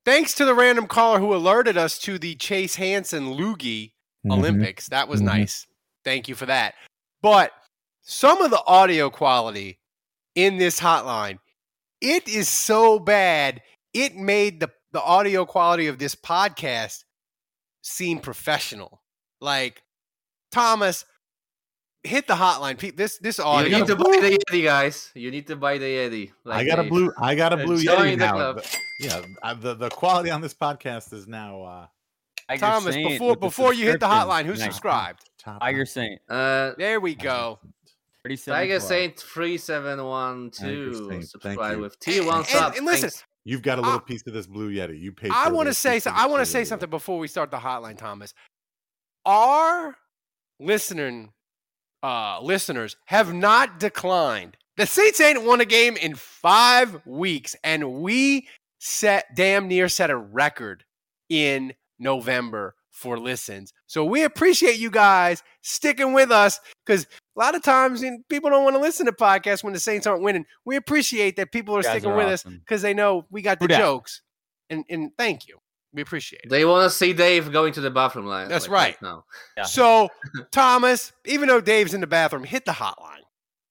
thanks to the random caller who alerted us to the Chase Hansen Loogie Mhm. Olympics. That was Mhm. nice. Thank you for that. But some of the audio quality in this hotline, it is so bad, it made the, the audio quality of this podcast seem professional. Like, Thomas, hit the hotline. Pe- This this audio. You need to buy the Yeti, guys. You need to buy the Yeti. I got a Dave. blue. I got a blue Join Yeti the now. club. The- yeah, uh, the the quality on this podcast is now. Uh, Tiger Thomas, Saint before with the before you hit the subscription. hotline, who's Nice. subscribed? top Tiger Saint. Uh, There we go. thirty-seven Tiger twelve. Saint three seven one Tiger two Saint, thank subscribe you. with T one And- sub. and listen, Thanks. You've got a little I- piece of this blue Yeti. You paid. I for a want to little say piece so, of I this want to blue say Yeti. something before we start the hotline, Thomas. Our listening uh, listeners have not declined. The Saints ain't won a game in five weeks, and we set damn near set a record in November for listens. So we appreciate you guys sticking with us, because a lot of times in, people don't want to listen to podcasts when the Saints aren't winning. We appreciate that people are You guys sticking are with us awesome. because they know we got the Who dat? jokes. And and thank you. We appreciate it. They want to see Dave going to the bathroom line. That's like, right. now. Yeah. So, Thomas, even though Dave's in the bathroom, hit the hotline.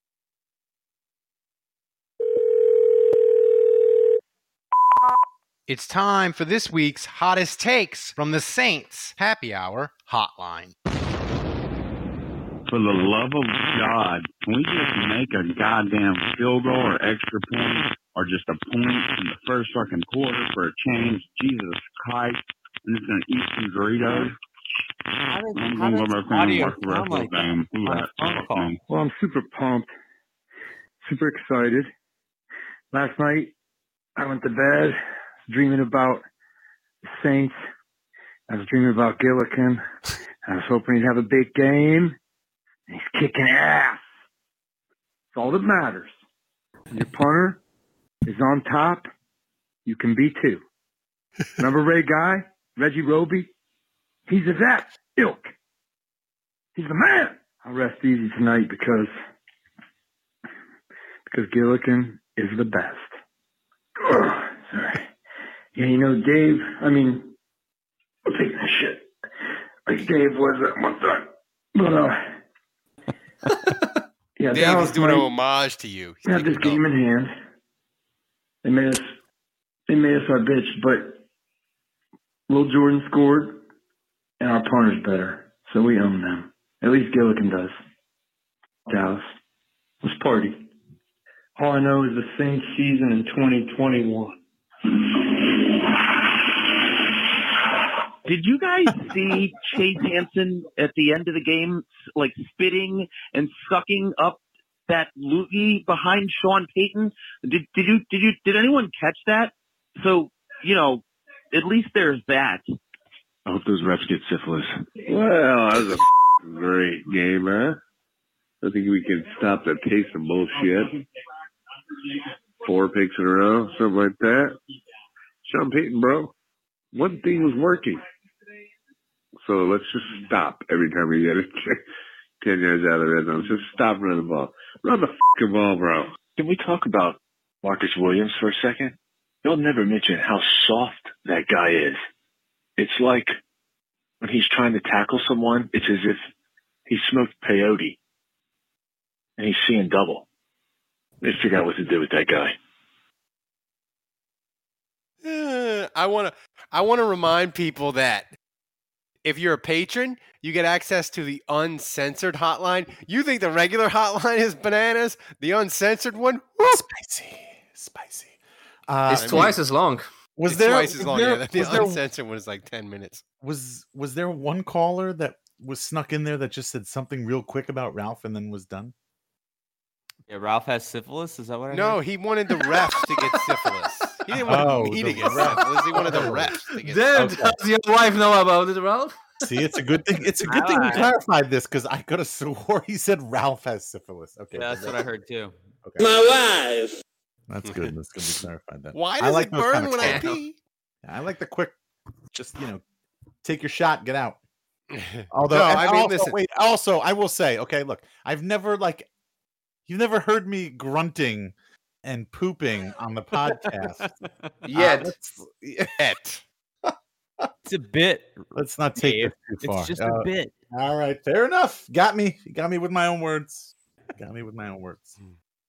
It's time for this week's hottest takes from the Saints Happy Hour Hotline. For the love of God, can we just make a goddamn field goal or extra point or just a point in the first fucking quarter for a change? Jesus Christ. I'm just going to eat some Doritos. How does, I'm how going to does go back audio and watch the rest sound of the like that game. Who on a that phone fuck call? thing? Well, I'm super pumped, super excited. Last night, I went to bed dreaming about the Saints. I was dreaming about Gillikin. I was hoping he'd have a big game. And he's kicking ass. It's all that matters. When your punter is on top, you can be too. Remember Ray Guy? Reggie Roby? He's of that ilk. He's the man. I'll rest easy tonight because because Gillikin is the best. Ugh, sorry. Yeah, you know, Dave, I mean, I'm taking this shit like Dave was at one time. But, uh, yeah, Dave Dallas is doing a might homage to you. He's have this taking game in hand. They made us, they made us our bitch, but Will Jordan scored, and our punter's better, so we own them. At least Gillikin does. Dallas, let's party. All I know is the Saints season in twenty twenty-one. Did you guys see Chase Hansen at the end of the game, like spitting and sucking up that loogie behind Sean Payton? Did did you did you did anyone catch that? So you know, at least there's that. I hope those refs get syphilis. Well, that was a great game, huh? I think we can stop that taste of bullshit. Four picks in a row, something like that. Sean Payton, bro, one thing was working. So let's just stop every time we get it. ten yards out of the red zone. Just stop running the ball. Run the fucking ball, bro. Can we talk about Marcus Williams for a second? You'll never mention how soft that guy is. It's like when he's trying to tackle someone, it's as if he smoked peyote and he's seeing double. They figure out what to do with that guy. Uh, I want to I want to remind people that if you're a patron, you get access to the uncensored hotline. You think the regular hotline is bananas? The uncensored one? Woo! Spicy. Spicy. Uh, It's twice as long. Was It's there twice as was long? there- Yeah, the was there- uncensored one is like ten minutes. Was was there one caller that was snuck in there that just said something real quick about Ralph and then was done? Yeah, Ralph has syphilis. Is that what I No, heard? he wanted the refs to get syphilis. He didn't want Oh, me the to get refs. syphilis. He wanted the refs to get Damn, syphilis. does your wife know about it, Ralph? See, it's a good thing. It's a good thing we clarified this because I could have swore he said Ralph has syphilis. Okay, Yeah, that's what I heard too. Okay. My wife. That's good. That's good. We clarified that. Why I does like it those burn kind of when I calls. pee? I like the quick, just you know, take your shot, get out. Although, No, and I mean, also, listen. wait. Also, I will say, okay, look, I've never like, you've never heard me grunting and pooping on the podcast. Yet. Uh, yet. It's a bit. Let's not take Dave. it too far. It's just Uh, a bit. All right, fair enough. Got me. You got me with my own words. Got me with my own words.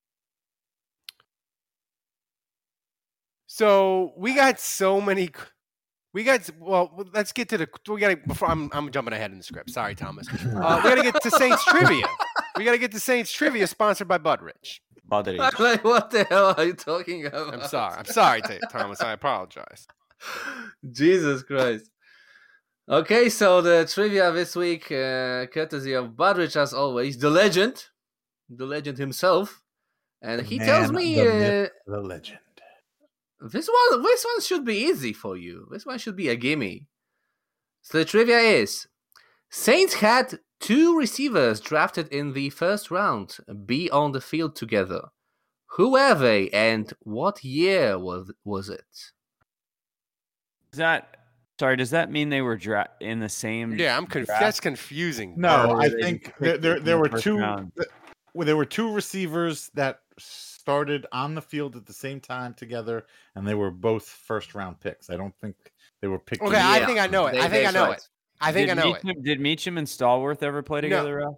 So we got so many. We got well. Let's get to the. We got to before I'm. I'm jumping ahead in the script. Sorry, Thomas. Uh, we got to get to Saints trivia. We got to get to Saints trivia, sponsored by Budrich. Budrich. I'm like, what the hell are you talking about? I'm sorry. I'm sorry, T- Thomas. I apologize. Jesus Christ. Okay, so the trivia this week, uh, courtesy of Budrich, as always, the legend, the legend himself, and he Man, tells me the, uh, myth, the legend. this one, this one should be easy for you. This one should be a gimme. So the trivia is: Saints had two receivers drafted in the first round be on the field together. Who were they, and what year was was it? Is that sorry? Does that mean they were dra- in the same? Yeah, I'm conf- draft? That's confusing. No, Or I were they think picked there there, in there the were first two. round? Well, there were two receivers that started on the field at the same time together, and they were both first round picks. I don't think they were picked. Okay, I think I know it. I think I know it. I think I Did know it. Meacham, did Meacham and Stallworth ever play together, Ralph?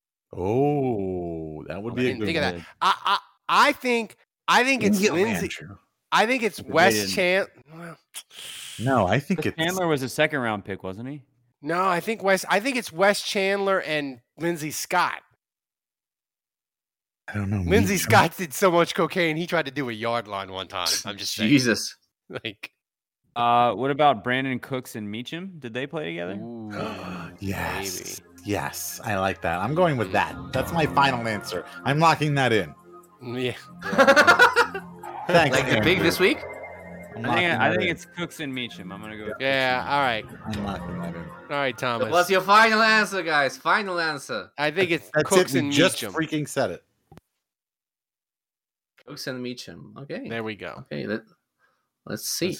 Oh, that would I be a didn't good think of one. that. I, I I think I think it's Yeah, Lindsay. Andrew. I think it's They Wes didn't. Chan. Well, No, I think it's Chandler was a second round pick, wasn't he? no, I think Wes. I think it's Wes Chandler and Lindsey Scott. I don't know. Lindsey Meacham. Scott did so much cocaine, he tried to do a yard line one time. I'm just saying. Jesus. Like, Uh, what about Brandon Cooks and Meacham? Did they play together? ooh, Yes, yes, I like that. I'm going with that. That's my final answer. I'm locking that in. maybe. Thanks, Like the pick Andrew. this week? I'm I locking think I that think in. it's Cooks and Meacham. I'm gonna go. With Yeah. All right. I'm locking that in. All right, Thomas. What's your final answer, guys? Final answer. I think it's That's Cooks it. We and just Meacham. freaking said it. Cooks and Meacham. Okay. There we go. Okay. Let, let's see.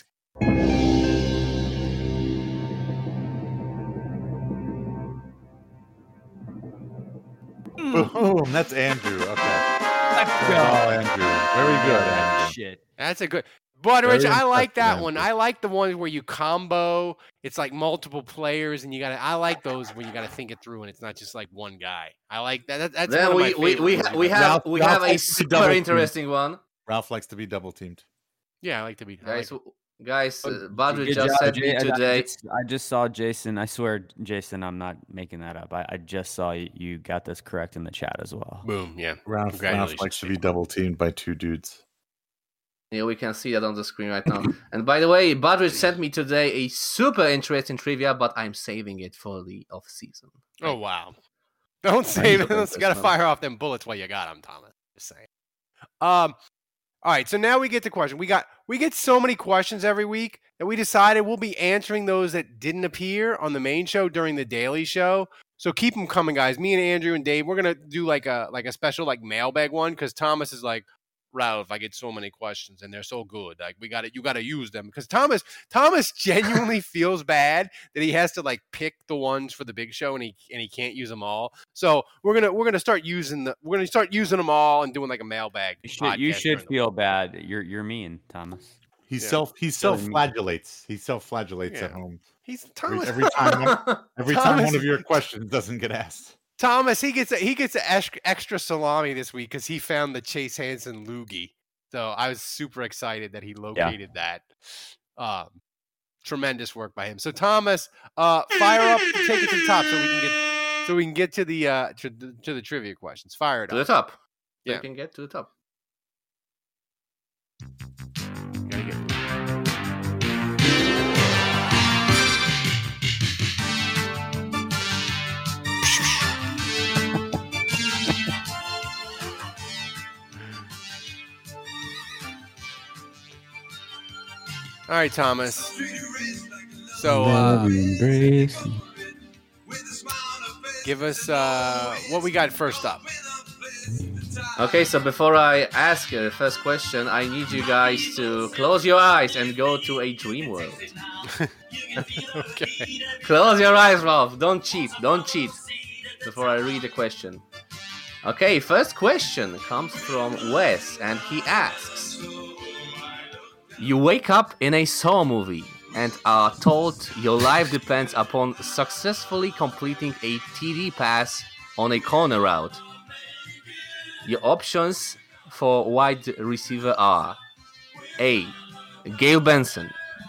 Boom. That's Andrew. Okay. Let's Oh, Andrew. Very good, Andrew. Shit. That's a good. But Rich, Very I like impressive that answer. one. I like the ones where you combo. It's like multiple players, and you gotta. I like those when you gotta think it through, and it's not just like one guy. I like that. that that's Then one we of my we favorite we, ones. ha- we have Ralph- we Ralph have a likes to be super double-teamed. interesting one, Ralph likes to be double teamed. Yeah, I like to be. I guys. like- Guys, uh, Good Badri just job, said Jay. me I- I today. just, I just saw Jason. I swear, Jason, I'm not making that up. I, I just saw you, you got this correct in the chat as well. Boom. Yeah. Ralph, Ralph Congratulations. likes to be double teamed by two dudes. Yeah, we can see that on the screen right now. And by the way, Badri sent me today a super interesting trivia, but I'm saving it for the off season. Oh wow! Don't save it. Thank you. You gotta fire off them bullets while you got them, Thomas. Just saying. Um. All right, so now we get to question. We got we get so many questions every week that we decided we'll be answering those that didn't appear on the main show during the daily show. So keep them coming, guys. Me and Andrew and Dave, we're gonna do like a like a special like mailbag one because Thomas is like, Ralph, I get so many questions and they're so good. Like we got to you got to use them because Thomas Thomas genuinely feels bad that he has to like pick the ones for the big show and he and he can't use them all. So we're gonna we're gonna start using the we're gonna start using them all and doing like a mailbag. You should, you podcast should during the feel bad. You're you're mean, Thomas. He's Yeah. self he Really self mean. flagellates. He self flagellates at Yeah. home. He's Every, Thomas. every time one, every time Thomas- one of your questions doesn't get asked. Thomas, he gets a, he gets a extra, extra salami this week because he found the Chase Hansen loogie. So I was super excited that he located that. Um, tremendous work by him. So Thomas, uh, fire up, take it to the top so we can get so we can get to the uh, to, the- to the trivia questions. Fire it To the up. top. Yeah. You can get to the top. Gotta get- All right, Thomas. So uh, give us uh, what we got first up. Okay, so before I ask the first question, I need you guys to close your eyes and go to a dream world. Okay. Close your eyes, Ralph. Don't cheat. Don't cheat. Before I read the question. Okay, first question comes from Wes, and he asks: you wake up in a Saw movie and are told your life depends upon successfully completing a T D pass on a corner route. Your options for wide receiver are A. Gail Benson,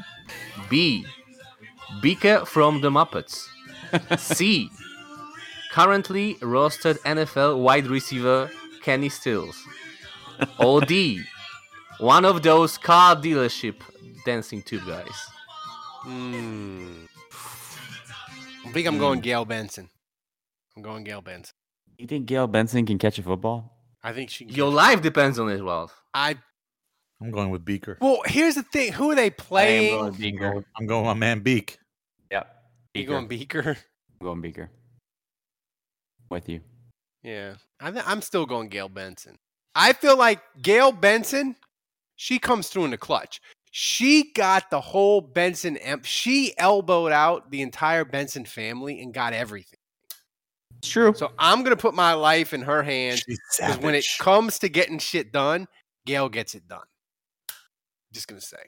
B. Beaker from the Muppets, C. currently rostered N F L wide receiver Kenny Stills, or D. one of those car dealership dancing tube guys. Hmm. I think I'm going Gail Benson. I'm going Gail Benson. You think Gail Benson can catch a football? I think she can. Your life depends on it, Ralph. I. I'm going with Beaker. Well, here's the thing. Who are they playing? I am going Beaker. I'm going with my man Beak. Yeah. You going Beaker? I'm going Beaker. With you. Yeah. I th- I'm still going Gail Benson. I feel like Gail Benson, she comes through in the clutch. She got the whole Benson. Em- she elbowed out the entire Benson family and got everything. It's true. So I'm going to put my life in her hands because when it comes to getting shit done, Gail gets it done. Just going to say.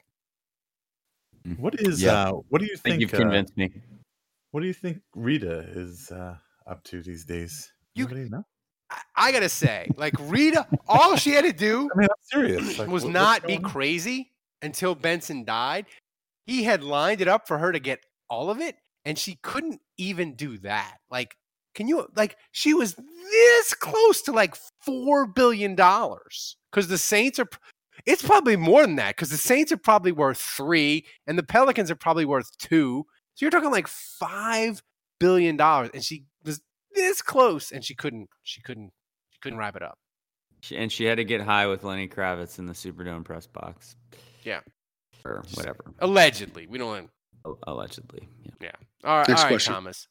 What is Yeah. uh what do you I think think you've uh, convinced me. What do you think Rita is uh up to these days? You- Nobody know? I, I got to say, like Rita, all she had to do I mean, I'm serious. Like, was what- what's not be going on? crazy until Benson died. He had lined it up for her to get all of it, and she couldn't even do that. Like, can you, like, she was this close to like four billion dollars because the Saints are, it's probably more than that because the Saints are probably worth three and the Pelicans are probably worth two. So you're talking like five billion dollars, and she was this close and she couldn't, she couldn't, she couldn't wrap it up. She- And she had to get high with Lenny Kravitz in the Superdome press box. Yeah. Or whatever. Allegedly. We don't, Al- Allegedly. Yeah. yeah. All right, Next all right, question. Thomas.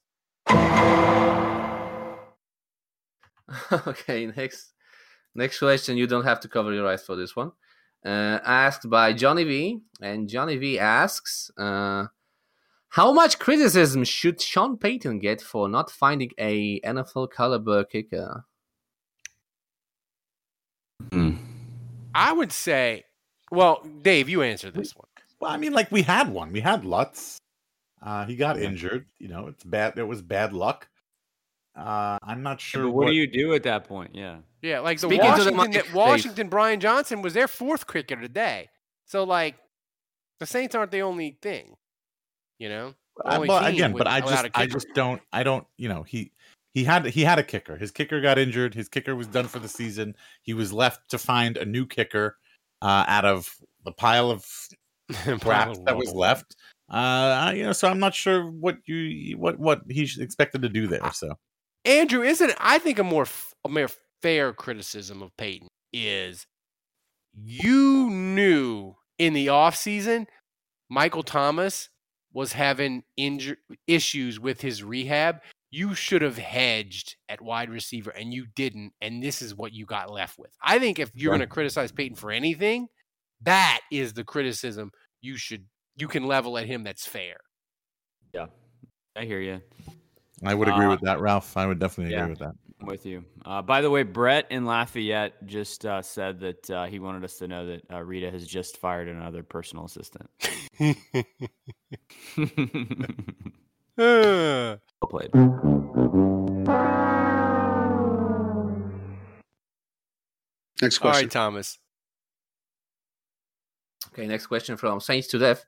Okay, next next question. You don't have to cover your eyes for this one. Uh, asked by Johnny V, and Johnny V asks, uh, "How much criticism should Sean Payton get for not finding a N F L caliber kicker?" I would say, well, Dave, you answer this one. Well, I mean, like we had one. We had Lutz. Uh, he got injured. You know, it's bad. It was bad luck. Uh, I'm not Yeah, sure. but what, do you do at that point? Yeah. Yeah, like the Speaking to the Washington, mic, Dave. Washington Brian Johnson was their fourth cricketer today. So, like, the Saints aren't the only thing, you know? The Uh, only but team again, with- but I without just, a I kicker. just don't, I don't, you know, he, he had, he had a kicker. His kicker got injured. His kicker was done for the season. He was left to find a new kicker uh, out of the pile of crap that was left. Uh, you know, so I'm not sure what you, what, what he's expected to do there. So, Andrew, isn't it? I think a more f- a more fair criticism of Peyton is you knew in the offseason Michael Thomas was having inju- issues with his rehab. You should have hedged at wide receiver, and you didn't, and this is what you got left with. I think if you're Sure. going to criticize Peyton for anything, that is the criticism you should you can level at him that's fair. Yeah. I hear you. I would agree Uh, with that, Ralph. I would definitely yeah. agree with that. I'm with you. Uh, by the way, Brett in Lafayette just uh, said that uh, he wanted us to know that uh, Rita has just fired another personal assistant. Uh, Well played. Next All question. right, Thomas. Okay, next question from Saints to Death.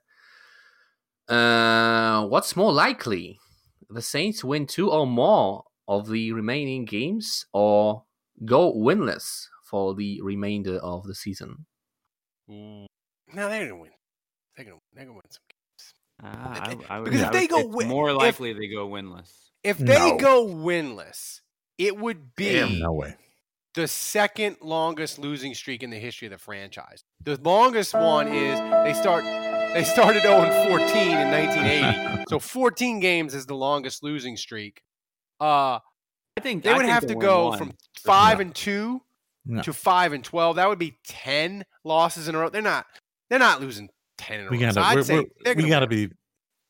Uh, what's more likely? The Saints win two or more of the remaining games or go winless for the remainder of the season? No, they're gonna win. They're gonna they're gonna win some games. Ah, I, I would, Because if I they would- go it's win- more if- likely they go winless. If they No. go winless, it would be Damn, no way. the second longest losing streak in the history of the franchise. The longest one is they start they started oh and fourteen in nineteen eighty. So fourteen games is the longest losing streak. Uh I think they I would think have they'll to win go one. from five No. and two No. to five and twelve. That would be ten losses in a row. They're not they're not losing ten in a We row. gotta, So I'd we're, say we're- they're we gonna gotta win. be,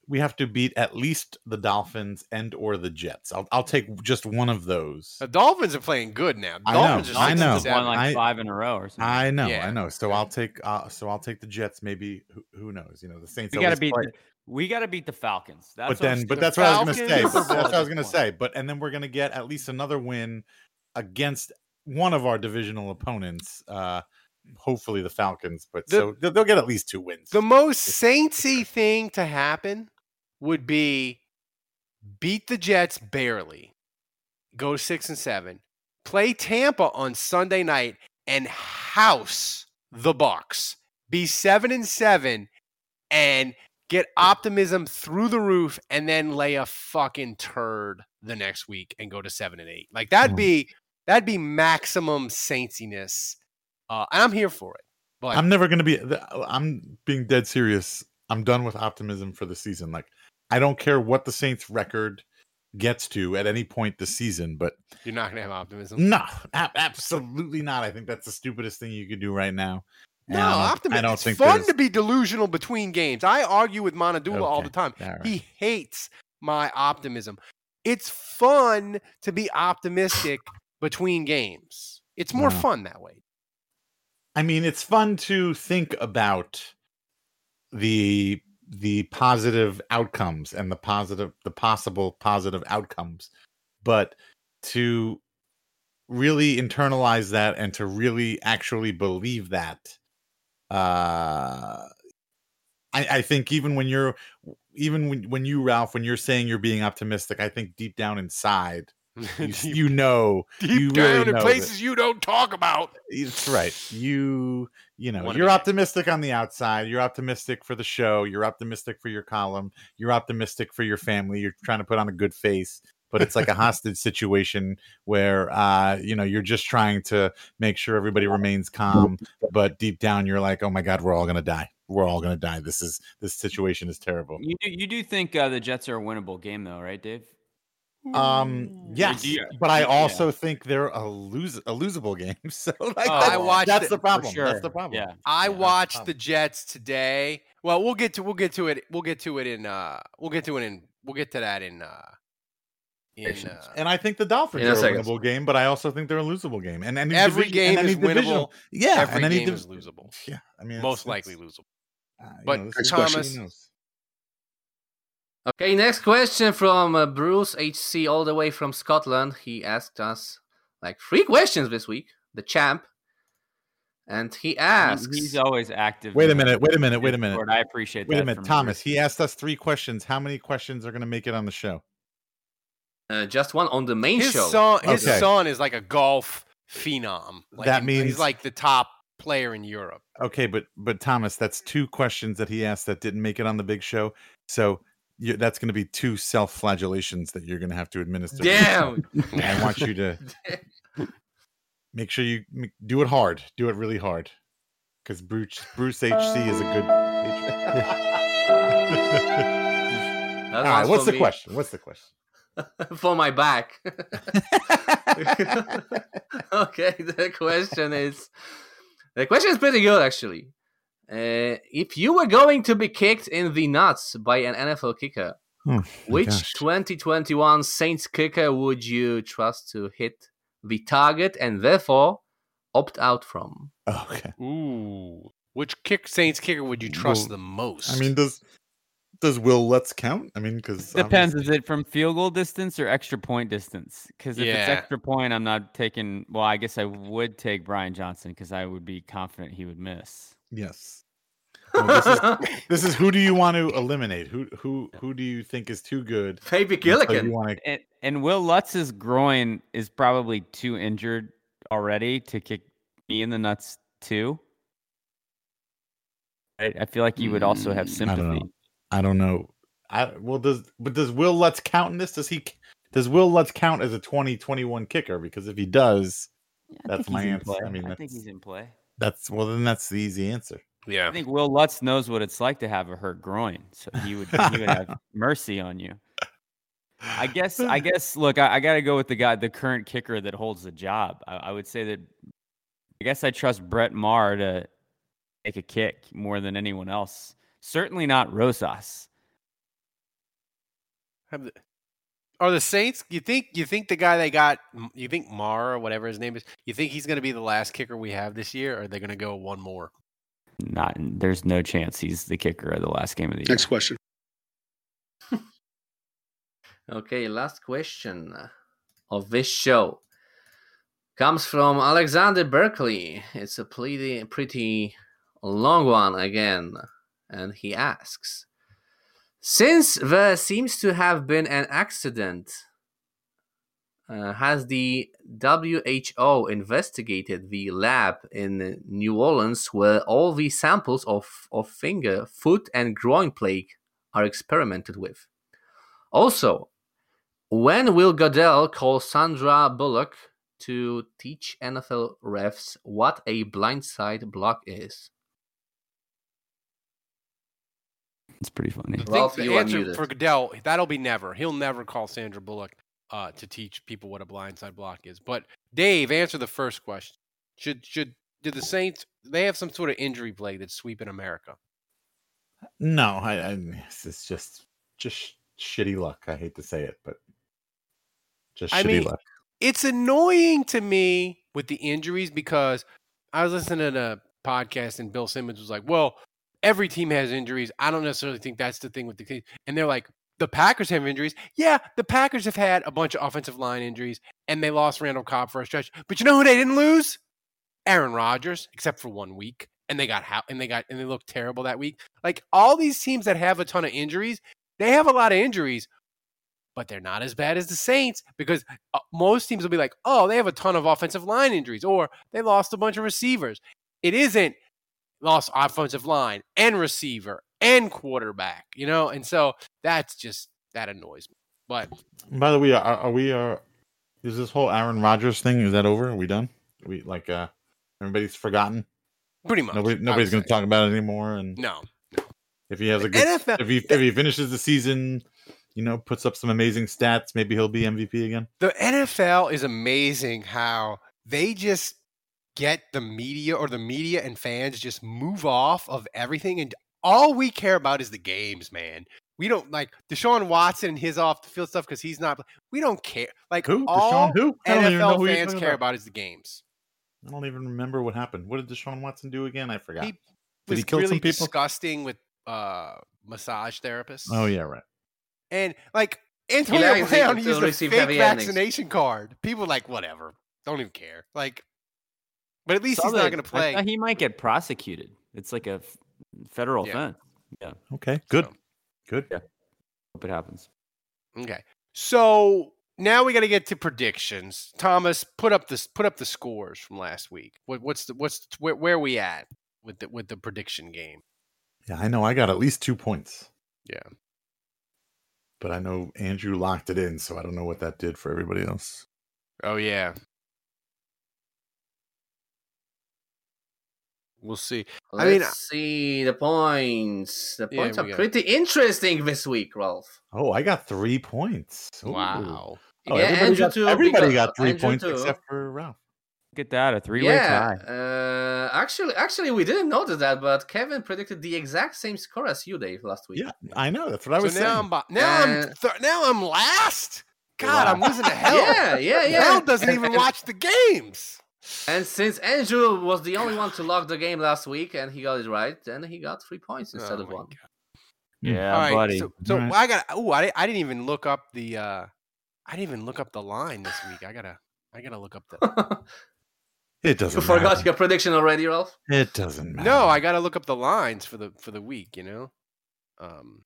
we have to beat at least the Dolphins and or the Jets. I'll I'll take just one of those. The Dolphins are playing good now. I Dolphins know. are I know. six and seven. Won like I- five in a row or something. I know. Yeah. I know. So I'll take. Uh, so I'll take the Jets. Maybe who, who knows? You know, the Saints. We got to always beat. play- The, we got to beat the Falcons. That's but what I'm then, but still- that's what I was going to say. Falcons? But that's what I was Super going Bowl to at say. But and then we're going to get at least another win against one of our divisional opponents. Uh, hopefully the Falcons. But The- so they'll, they'll get at least two wins. The most Saintsy thing to happen would be beat the Jets barely, go six and seven, play Tampa on Sunday night, and house the Bucs. Be seven and seven, and get optimism through the roof, and then lay a fucking turd the next week and go to seven and eight. Like that'd be that'd be maximum Saintsiness, uh, and I'm here for it. But I'm never going to be. I'm being dead serious. I'm done with optimism for the season. Like I don't care what the Saints record gets to at any point this season, but you're not gonna have optimism. no, a- absolutely not. I think that's the stupidest thing you could do right now. And No, I don't, optimism. I don't it's think fun there's- to be delusional between games. I argue with Monadula all Okay, the time. all right. He hates my optimism. It's fun to be optimistic between games. It's more No. fun that way. I mean, it's fun to think about the the positive outcomes and the positive the possible positive outcomes, but to really internalize that and to really actually believe that, uh, I, I think even when you're even when when you Ralph when you're saying you're being optimistic, I think deep down inside. You, Deep- you know, Deep you down really in know places that- you don't talk about. It's right. You, you know, Wanna you're be- optimistic on the outside. You're optimistic for the show. You're optimistic for your column. You're optimistic for your family. You're trying to put on a good face, but it's like a hostage situation where, uh, you know, you're just trying to make sure everybody remains calm. But deep down, you're like, oh my God, we're all gonna die. We're all gonna die. This is this situation is terrible. You do, you do think uh, the Jets are a winnable game, though, right, Dave? Um, yes, do you- but I yeah. also think they're a lose a losable game. So like, Oh, that- I watched that's it, the for problem. sure. That's the problem. Yeah. I Yeah, that's watched tough. the Jets today. Well, we'll get to we'll get to it. We'll get to it in uh we'll get to it in we'll get to that in uh in uh, And I think the Dolphins In a are a second. winnable game, but I also think they're a losable game. And any every division- game and any is winnable. divisional- Yeah, every and any game div- is losable. Yeah, I mean, Most it's- likely it's- losable. uh, you But know, this Next is- Thomas- who knows? Okay, next question from uh, Bruce H C, all the way from Scotland. He asked us like three questions this week, the champ. And he asks, He's always active. Wait a in the minute. Wait a minute. Wait a minute. Discord. I appreciate Wait that. a minute, from Thomas. Bruce. He asked us three questions. How many questions are going to make it on the show? uh, just one on the main His show. son, his Okay. son is like a golf phenom. Like That he- means- he's like the top player in Europe. Okay, but but Thomas, that's two questions that he asked that didn't make it on the big show. So you, that's going to be two self-flagellations that you're going to have to administer. Damn. I want you to make sure you m- do it hard. Do it really hard, because Bruce Bruce H C is a good. That All right, one's what's for the me. question? What's the question? For my back. Okay, the question is the question is pretty good actually. Uh, if you were going to be kicked in the nuts by an N F L kicker, Oh, my which gosh. twenty twenty-one Saints kicker would you trust to hit the target and therefore opt out from? Okay. Ooh, which kick Saints kicker would you trust Well, the most? I mean, does does Will Lutz count? I mean, because Depends. Is it from field goal distance or extra point distance? Because if it's Yeah. extra point, I'm not taking. Well, I guess I would take Brian Johnson because I would be confident he would miss. Yes. Well, this is this is who do you want to eliminate? Who who who do you think is too good? Maybe And so Gilligan. you want to And, and Will Lutz's groin is probably too injured already to kick me in the nuts too. I, I feel like you would also have I don't sympathy. know. I don't know. I well does but does Will Lutz count in this? Does he does Will Lutz count as a twenty twenty-one kicker? Because if he does, I that's think my he's in answer. play. I mean, I that's, think he's in play. that's well then that's the easy answer. yeah. I think Will Lutz knows what it's like to have a hurt groin, so he would he would have mercy on you. I guess I guess look, I, I got to go with the guy, the current kicker that holds the job. I, I would say that I guess I trust Brett Maher to take a kick more than anyone else. Certainly not Rosas. Have the, are the Saints? You think? You think the guy they got? You think Marr or whatever his name is? You think he's going to be the last kicker we have this year, or are they going to go one more? Not. There's no chance he's the kicker of the last game of the year. Next question. Okay, last question of this show comes from Alexander Berkeley. It's a pretty, pretty long one again, and he asks, since there seems to have been an accident, uh, has the W H O investigated the lab in New Orleans where all the samples of, of finger, foot, and groin plague are experimented with? Also, when will Goodell call Sandra Bullock to teach N F L refs what a blindside block is? It's pretty funny. The, thing, the answer for Goodell, that'll be never. He'll never call Sandra Bullock uh, to teach people what a blindside block is. But Dave, answer the first question. Should should did the Saints, they have some sort of injury plague that's sweeping America? No, I, I it's just just shitty luck. I hate to say it, but just I shitty mean, luck. It's annoying to me with the injuries because I was listening to a podcast and Bill Simmons was like, well, every team has injuries. I don't necessarily think that's the thing with the team. And they're like, the Packers have injuries. Yeah, the Packers have had a bunch of offensive line injuries, and they lost Randall Cobb for a stretch. But you know who they didn't lose? Aaron Rodgers, except for one week. And they got how and they got and they looked terrible that week. Like all these teams that have a ton of injuries, they have a lot of injuries, but they're not as bad as the Saints because uh, most teams will be like, oh, they have a ton of offensive line injuries, or they lost a bunch of receivers. It isn't lost offensive line and receiver and quarterback, you know? And so that's just, that annoys me. But by the way, are, are we, uh, is this whole Aaron Rodgers thing, is that over? Are we done? Are we like, uh, everybody's forgotten? Pretty much. Nobody, nobody's going to talk about it anymore. And no, if he has a good, N F L, if he, if he finishes the season, you know, puts up some amazing stats, maybe he'll be M V P again. The N F L is amazing how they just get the media or the media and fans just move off of everything. And all we care about is the games, man. We don't like Deshaun Watson and his off the field stuff because he's not, we don't care. Like who? all Deshaun who? N F L fans care about. about is the games. I don't even remember what happened. What did Deshaun Watson do again? I forgot. He did was he kill really some people? Disgusting with uh, massage therapists. Oh yeah, right. And like Antonio Brown used a fake vaccination endings. card. People like whatever, don't even care. Like, but at least Saw he's that, not going to play. I, he might get prosecuted. It's like a f- federal yeah. offense. Yeah. Okay. Good. So, good. Yeah. Hope it happens. Okay. So now we got to get to predictions. Thomas, put up this. Put up the scores from last week. What, what's the what's where, where are we at with the with the prediction game? Yeah, I know. I got at least two points. Yeah. But I know Andrew locked it in, so I don't know what that did for everybody else. Oh, yeah. We'll see. Let's I mean, see the points. The points yeah, are pretty interesting this week, Ralph. Oh, I got three points. Ooh. Wow. Oh, yeah, everybody Andrew got, too. everybody got three Andrew points too. except for Ralph. Look at that, a three-way yeah, tie. Uh, actually, actually, we didn't notice that, but Kevin predicted the exact same score as you, Dave, last week. Yeah, I know. That's what I was so now saying. I'm now And- I'm th- now I'm last. God, I'm losing to hell. Yeah, yeah, yeah. Hell doesn't And- even and- watch the games. And since Andrew was the only one to lock the game last week and he got it right, then he got three points instead Oh of my one. Yeah, All right, buddy. So, so All right. I got. Oh, I, I didn't even look up the. Uh, I didn't even look up the line this week. I gotta. I gotta look up the. It doesn't You forgot matter. your prediction already, Ralph? It doesn't matter. No, I gotta look up the lines for the for the week. You know. Um.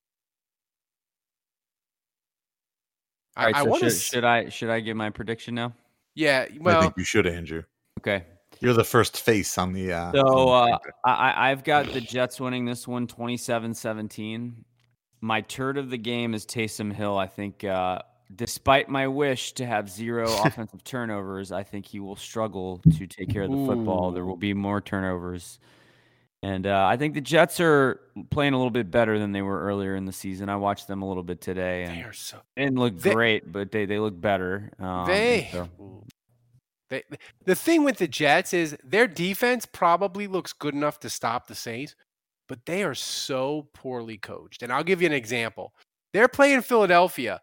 All right, I, I so want to. should, should I should I give my prediction now? Yeah. I Well. think you should, Andrew. Okay. You're the first face on the. Uh, So on the uh, I, I've got the Jets winning this one twenty-seven seventeen. My turd of the game is Taysom Hill. I think uh, despite my wish to have zero offensive turnovers, I think he will struggle to take care of the football. There will be more turnovers. And uh, I think the Jets are playing a little bit better than they were earlier in the season. I watched them a little bit today. And They are so. they didn't look They- great, but they, they look better. Um, They, so- they. The thing with the Jets is their defense probably looks good enough to stop the Saints, but they are so poorly coached. And I'll give you an example. They're playing Philadelphia,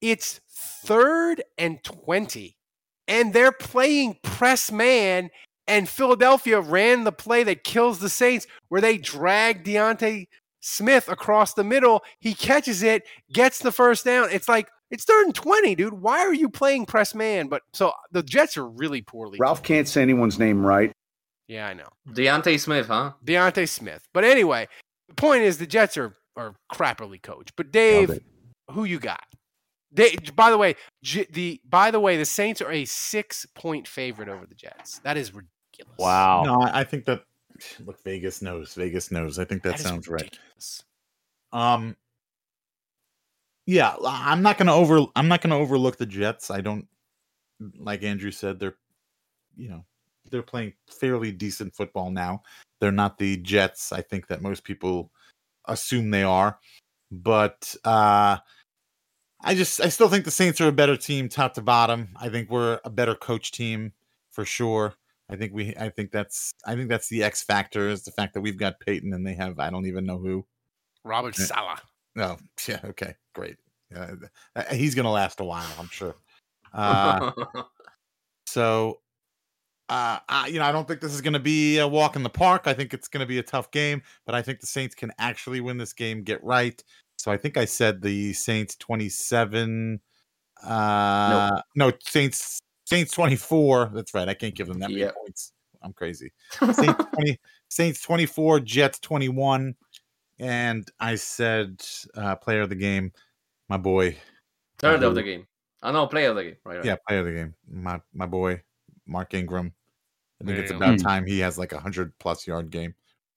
It's third and twenty, and they're playing press man, and Philadelphia ran the play that kills the Saints where they drag Deontay Smith across the middle. He catches it, gets the first down. It's like, it's third and twenty, dude. Why are you playing press man? But so the Jets are really poorly. Ralph can't say anyone's name right. Yeah, I know. Deontay Smith, huh? Deontay Smith. But anyway, the point is the Jets are, are crappily coached. But Dave, who you got? They, by the way, J- the by the way, the Saints are a six-point favorite over the Jets. That is ridiculous. Wow. No, I I think that look, Vegas knows. Vegas knows. I think that, That is sounds ridiculous. right. Um Yeah, I'm not going to over I'm not going to overlook the Jets. I don't like Andrew said they're you know, they're playing fairly decent football now. They're not the Jets I think that most people assume they are. But uh I just I still think the Saints are a better team top to bottom. I think we're a better coach team for sure. I think we I think that's I think that's the X factor is the fact that we've got Peyton and they have I don't even know who. Robert Saleh. Oh, yeah, okay, great. Uh, he's going to last a while, I'm sure. Uh, so uh, I, you know, I don't think this is going to be a walk in the park. I think it's going to be a tough game, but I think the Saints can actually win this game, get right. So I think I said the Saints twenty-seven. Uh, no. no, Saints Saints twenty-four. That's right. I can't give them that many Yep. points. I'm crazy. Saints, twenty, Saints twenty-four, Jets twenty-one. And I said uh, player of the game, my boy. Third my of boy- the game. Oh, no, play of the game. Right, right. Yeah, player of the game. My my boy, Mark Ingram. I think There it's you about go. time he has like a hundred plus yard game.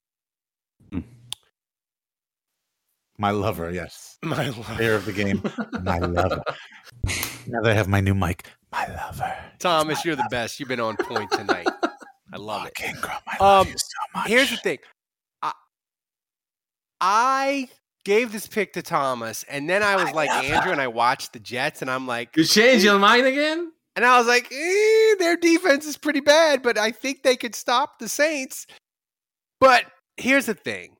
My lover, yes. My lover. Player of the game, my lover. Now that I have my new mic, my lover. Thomas, you're the best. You've been on point tonight. I love Mark it. Ingram, I love Um, you so much. Here's the thing. I, I gave this pick to Thomas, and then I was like Andrew, and I watched the Jets, and I'm like, You changed your mind again? and I was like, eh, their defense is pretty bad, but I think they could stop the Saints. But here's the thing.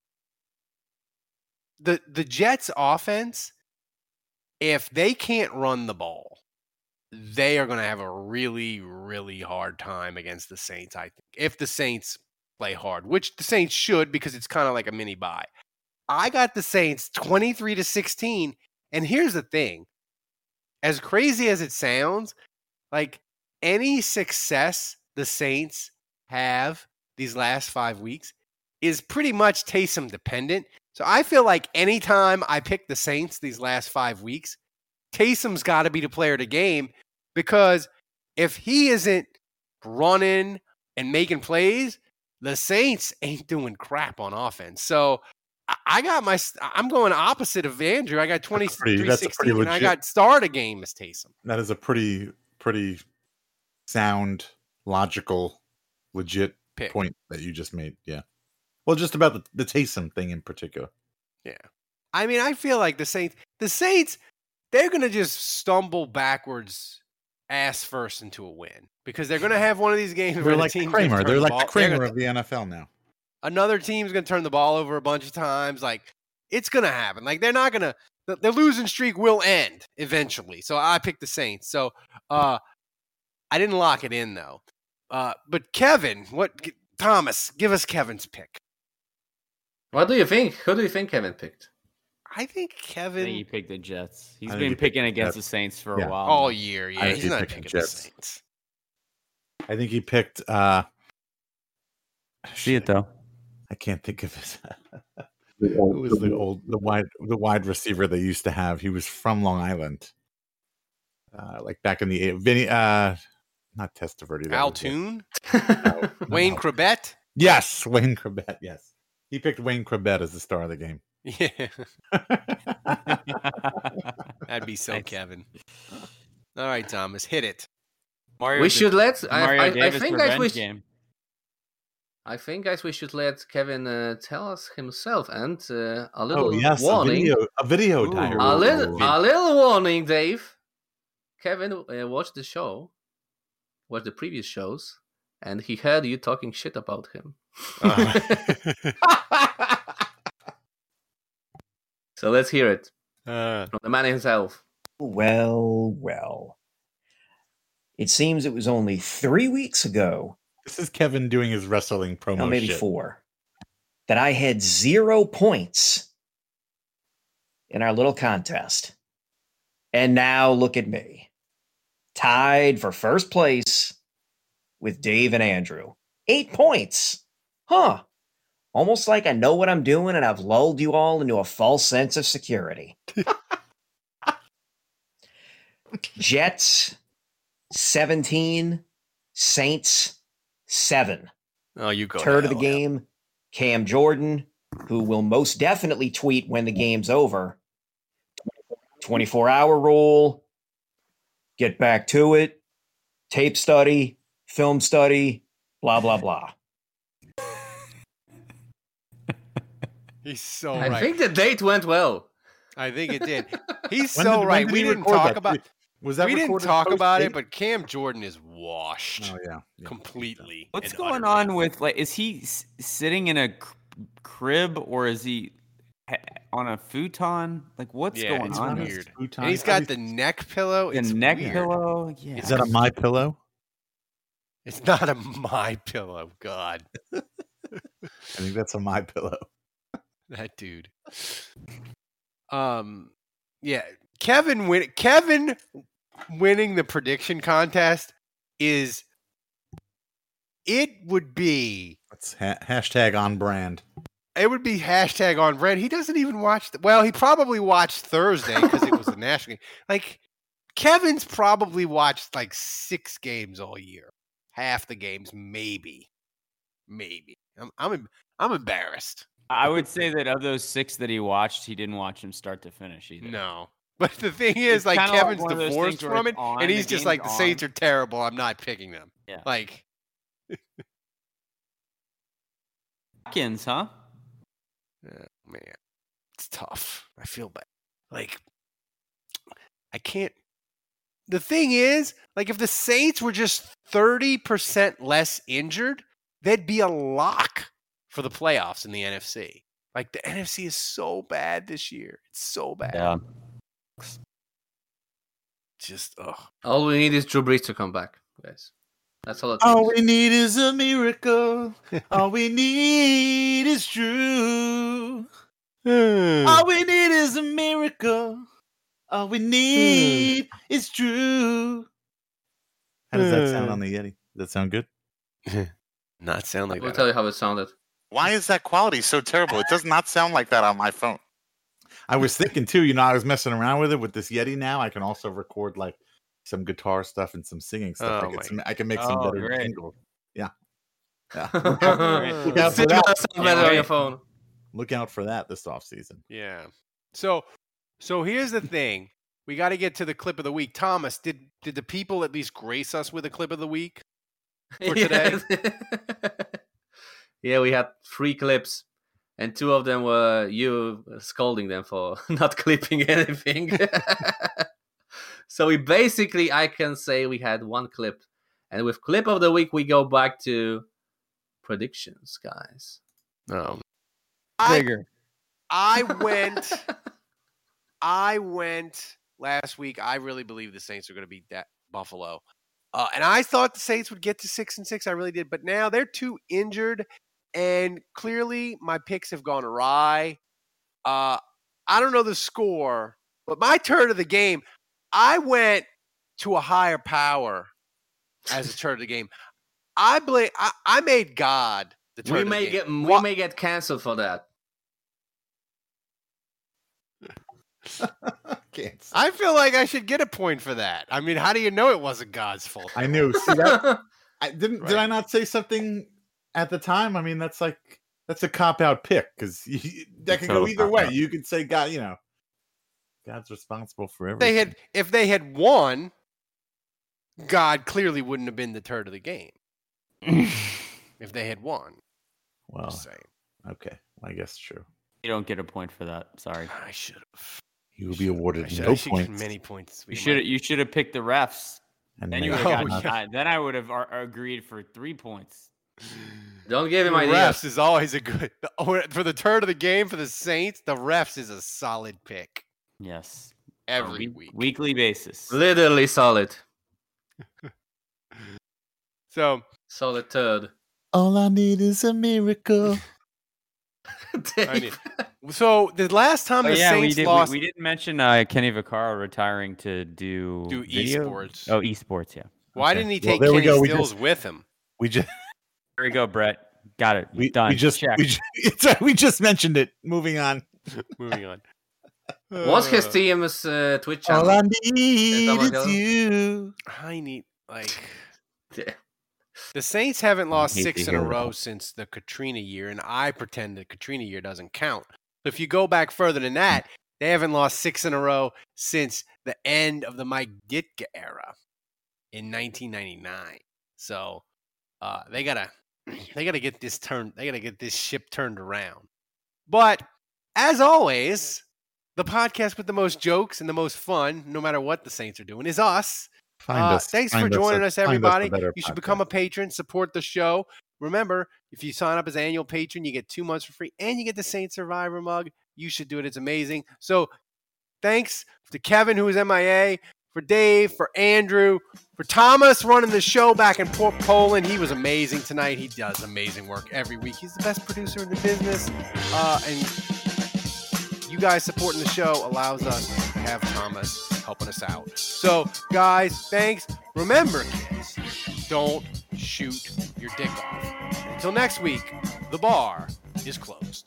The the Jets offense, if they can't run the ball, they are going to have a really, really hard time against the Saints, I think. If the Saints play hard, which the Saints should because it's kind of like a mini bye. I got the Saints twenty-three to sixteen, and here's the thing. As crazy as it sounds, like any success the Saints have these last five weeks is pretty much Taysom dependent. So I feel like anytime I pick the Saints these last five weeks, Taysom's got to be the player of the game because if he isn't running and making plays, the Saints ain't doing crap on offense. So I- I got my, I'm going opposite of Andrew. I got twenty-three that's a pretty sixteen, and I legit- got start a game as Taysom. That is a pretty, pretty sound, logical, legit Pick. point that you just made. Yeah. Well, just about the, the Taysom thing in particular. Yeah. I mean, I feel like the Saints, the Saints, they're going to just stumble backwards ass first into a win because they're going to have one of these games They're where like the team's Kramer. gonna turn They're the like ball- the Kramer gonna- of the N F L now. Another team's going to turn the ball over a bunch of times. Like, it's going to happen. Like, they're not going to, the, the losing streak will end eventually. So I picked the Saints. So uh, I didn't lock it in, though. Uh, but Kevin, what, Thomas, give us Kevin's pick. What do you think? Who do you think Kevin picked? I think I Kevin think he picked the Jets. He's I think been he picked picking the against the Jets. Saints for Yeah. a while. all now. year. I Yeah, think he's he not picked the picking the Jets. Saints. I think he picked. uh See it though. I can't think of his. Who was the old the wide the wide receiver they used to have? He was from Long Island, uh, like back in the eight. Vinny, uh, not Testaverde. that Al was it. Toon? No, Wayne no. Crabette? Yes, Wayne Crabette. Yes, he picked Wayne Crabette as the star of the game. Yeah. That'd be so Nice. Kevin. All right, Thomas, hit it. Mario We did- should let. I, Mario I, I Davis think, guys, we. revenge sh- game. I think, guys, we should let Kevin uh, tell us himself and uh, a little Oh yes, a warning. video, a video Ooh. diary. A little, a little warning, Dave. Kevin uh, watched the show, watched the previous shows, and he heard you talking shit about him. Uh, So let's hear it uh, from the man himself. Well, well. It seems it was only three weeks ago. This is Kevin doing his wrestling promo. No, maybe shit. four. That I had zero points in our little contest. And now look at me. Tied for first place with Dave and Andrew. Eight points. Huh. Almost like I know what I'm doing and I've lulled you all into a false sense of security. Jets, seventeen. Saints, seven. Oh, you go. Turd of the game, Cam Jordan, who will most definitely tweet when the game's over. twenty-four hour rule. Get back to it. Tape study, film study, blah, blah, blah. He's so I right. think the date went well. I think it did. He's When so did- right. when did We he didn't record talk that? about. Was that we didn't recorded talk about post-date? it, but Cam Jordan is washed. Oh yeah, yeah. completely. What's and going utterly. on with like? Is he s- sitting in a c- crib or is he ha- on a futon? Like, what's Yeah, going it's on? weird. futon. And he's got the neck pillow. The It's neck weird. pillow. Yeah. Is that a My Pillow? It's not a My Pillow. God, I think that's a My Pillow. that dude. Um, yeah, Kevin win. Kevin winning the prediction contest is. It would be. That's ha- hashtag on brand. It would be hashtag on brand. He doesn't even watch. The, well, he probably watched Thursday because it was the national game. Like Kevin's probably watched like six games all year, half the games, maybe, maybe. I'm I'm I'm embarrassed. I would say that of those six that he watched, he didn't watch them start to finish either. No, but the thing is, It's like kinda like Kevin's one of those divorced things where from it's it, on, and the he's just game's like the on. Saints are terrible. I'm not picking them. Yeah. Like Hopkins, huh? oh, man, it's tough. I feel bad. Like I can't. The thing is, like if the Saints were just thirty percent less injured, they'd be a lock for the playoffs in the N F C. Like the N F C is so bad this year. It's so bad. Yeah. Just ugh. All we need is Drew Brees to come back, guys. That's all it All takes. we need is a miracle. All we need is true. All we need is a miracle. All we need is true. How does that sound on the Yeti? Does that sound good? Not sound like I'll that. tell you how it sounded. Why is that quality so terrible? It does not sound like that on my phone. I was thinking too, you know, I was messing around with it with this Yeti now. I can also record like some guitar stuff and some singing stuff. Oh I, get my- some, I can make some Oh, better great. jingles. Yeah. Yeah. Look Look out, look out for that. sound better on your phone. Look out for that this offseason. Yeah. So, so here's the thing. We got to get to the clip of the week. Thomas, did did the people at least grace us with a clip of the week for today? Yeah, we had three clips, and two of them were you scolding them for not clipping anything. So we basically, I can say we had one clip, and with clip of the week, we go back to predictions, guys. No. Bigger. I went. I went last week. I really believe the Saints are going to beat that Buffalo, uh, and I thought the Saints would get to six and six. I really did, but now they're too injured, and clearly my picks have gone awry. Uh, I don't know the score, but my turn of the game, I went to a higher power as a turn of the game. I blame. I, I made God the turn We of may the get game. we may get canceled for that. Can't. I feel like I should get a point for that. I mean, how do you know it wasn't God's fault? I knew. See that? I didn't. Did Right. I not say something at the time? I mean, that's like that's a cop out pick because that can go Total either way. cop-out. You could say God, you know, God's responsible for If everything. they had if they had won, God clearly wouldn't have been the turd of the game. If they had won. well, Just saying. okay, well, I guess true. You don't get a point for that. Sorry. I should have. You will be awarded I should, no I should get points. many points. You should you should have picked the refs. And Then you many would have Oh, gotten. yeah. I- then I would have ar- agreed for three points. Don't give him The ideas. refs is always a good for the turd of the game for the Saints. The refs is a solid pick. Yes. every week. Weekly basis. Literally solid. So solid turd. All I need is a miracle. I need, so the last time Oh, the yeah, Saints we, did, lost, we, we didn't mention uh, Kenny Vaccaro retiring to do Do video? esports. Oh, esports, yeah. Why Okay. didn't he Well, take there we Kenny go. We Stills just- with him? We just There we go, Brett. Got it. we, Done. we just Check. we just, it's, we just mentioned it. Moving on. Moving on. What's his Uh, team's uh, Twitch channel? All I Is need that what is it you. I need like Yeah. the Saints haven't lost hate six to in a hear row that. since the Katrina year, and I pretend the Katrina year doesn't count. So if you go back further than that, they haven't lost six in a row since the end of the Mike Ditka era in nineteen ninety-nine. So uh, they gotta they gotta get this turned. They gotta get this ship turned around. But as always, the podcast with the most jokes and the most fun, no matter what the Saints are doing, is us. Find Uh, us. thanks find for joining a- us, find everybody. a better You should podcast. become a patron, support the show. Remember, if you sign up as an annual patron, you get two months for free, and you get the Saint Survivor mug. You should do it. It's amazing. So thanks to Kevin, who is M I A, for Dave, for Andrew, for Thomas running the show back in Port Poland. He was amazing tonight. He does amazing work every week. He's the best producer in the business. Uh, and you guys supporting the show allows us to have Thomas helping us out. So, guys, thanks. Remember, kids, don't shoot your dick off. Until next week, the bar is closed.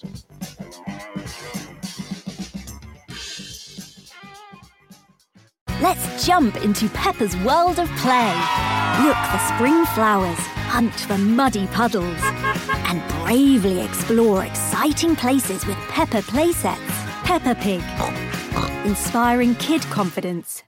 Let's jump into Peppa's world of play. Look for spring flowers, hunt for muddy puddles, and bravely explore exciting places with Peppa playsets. Peppa Pig, inspiring kid confidence.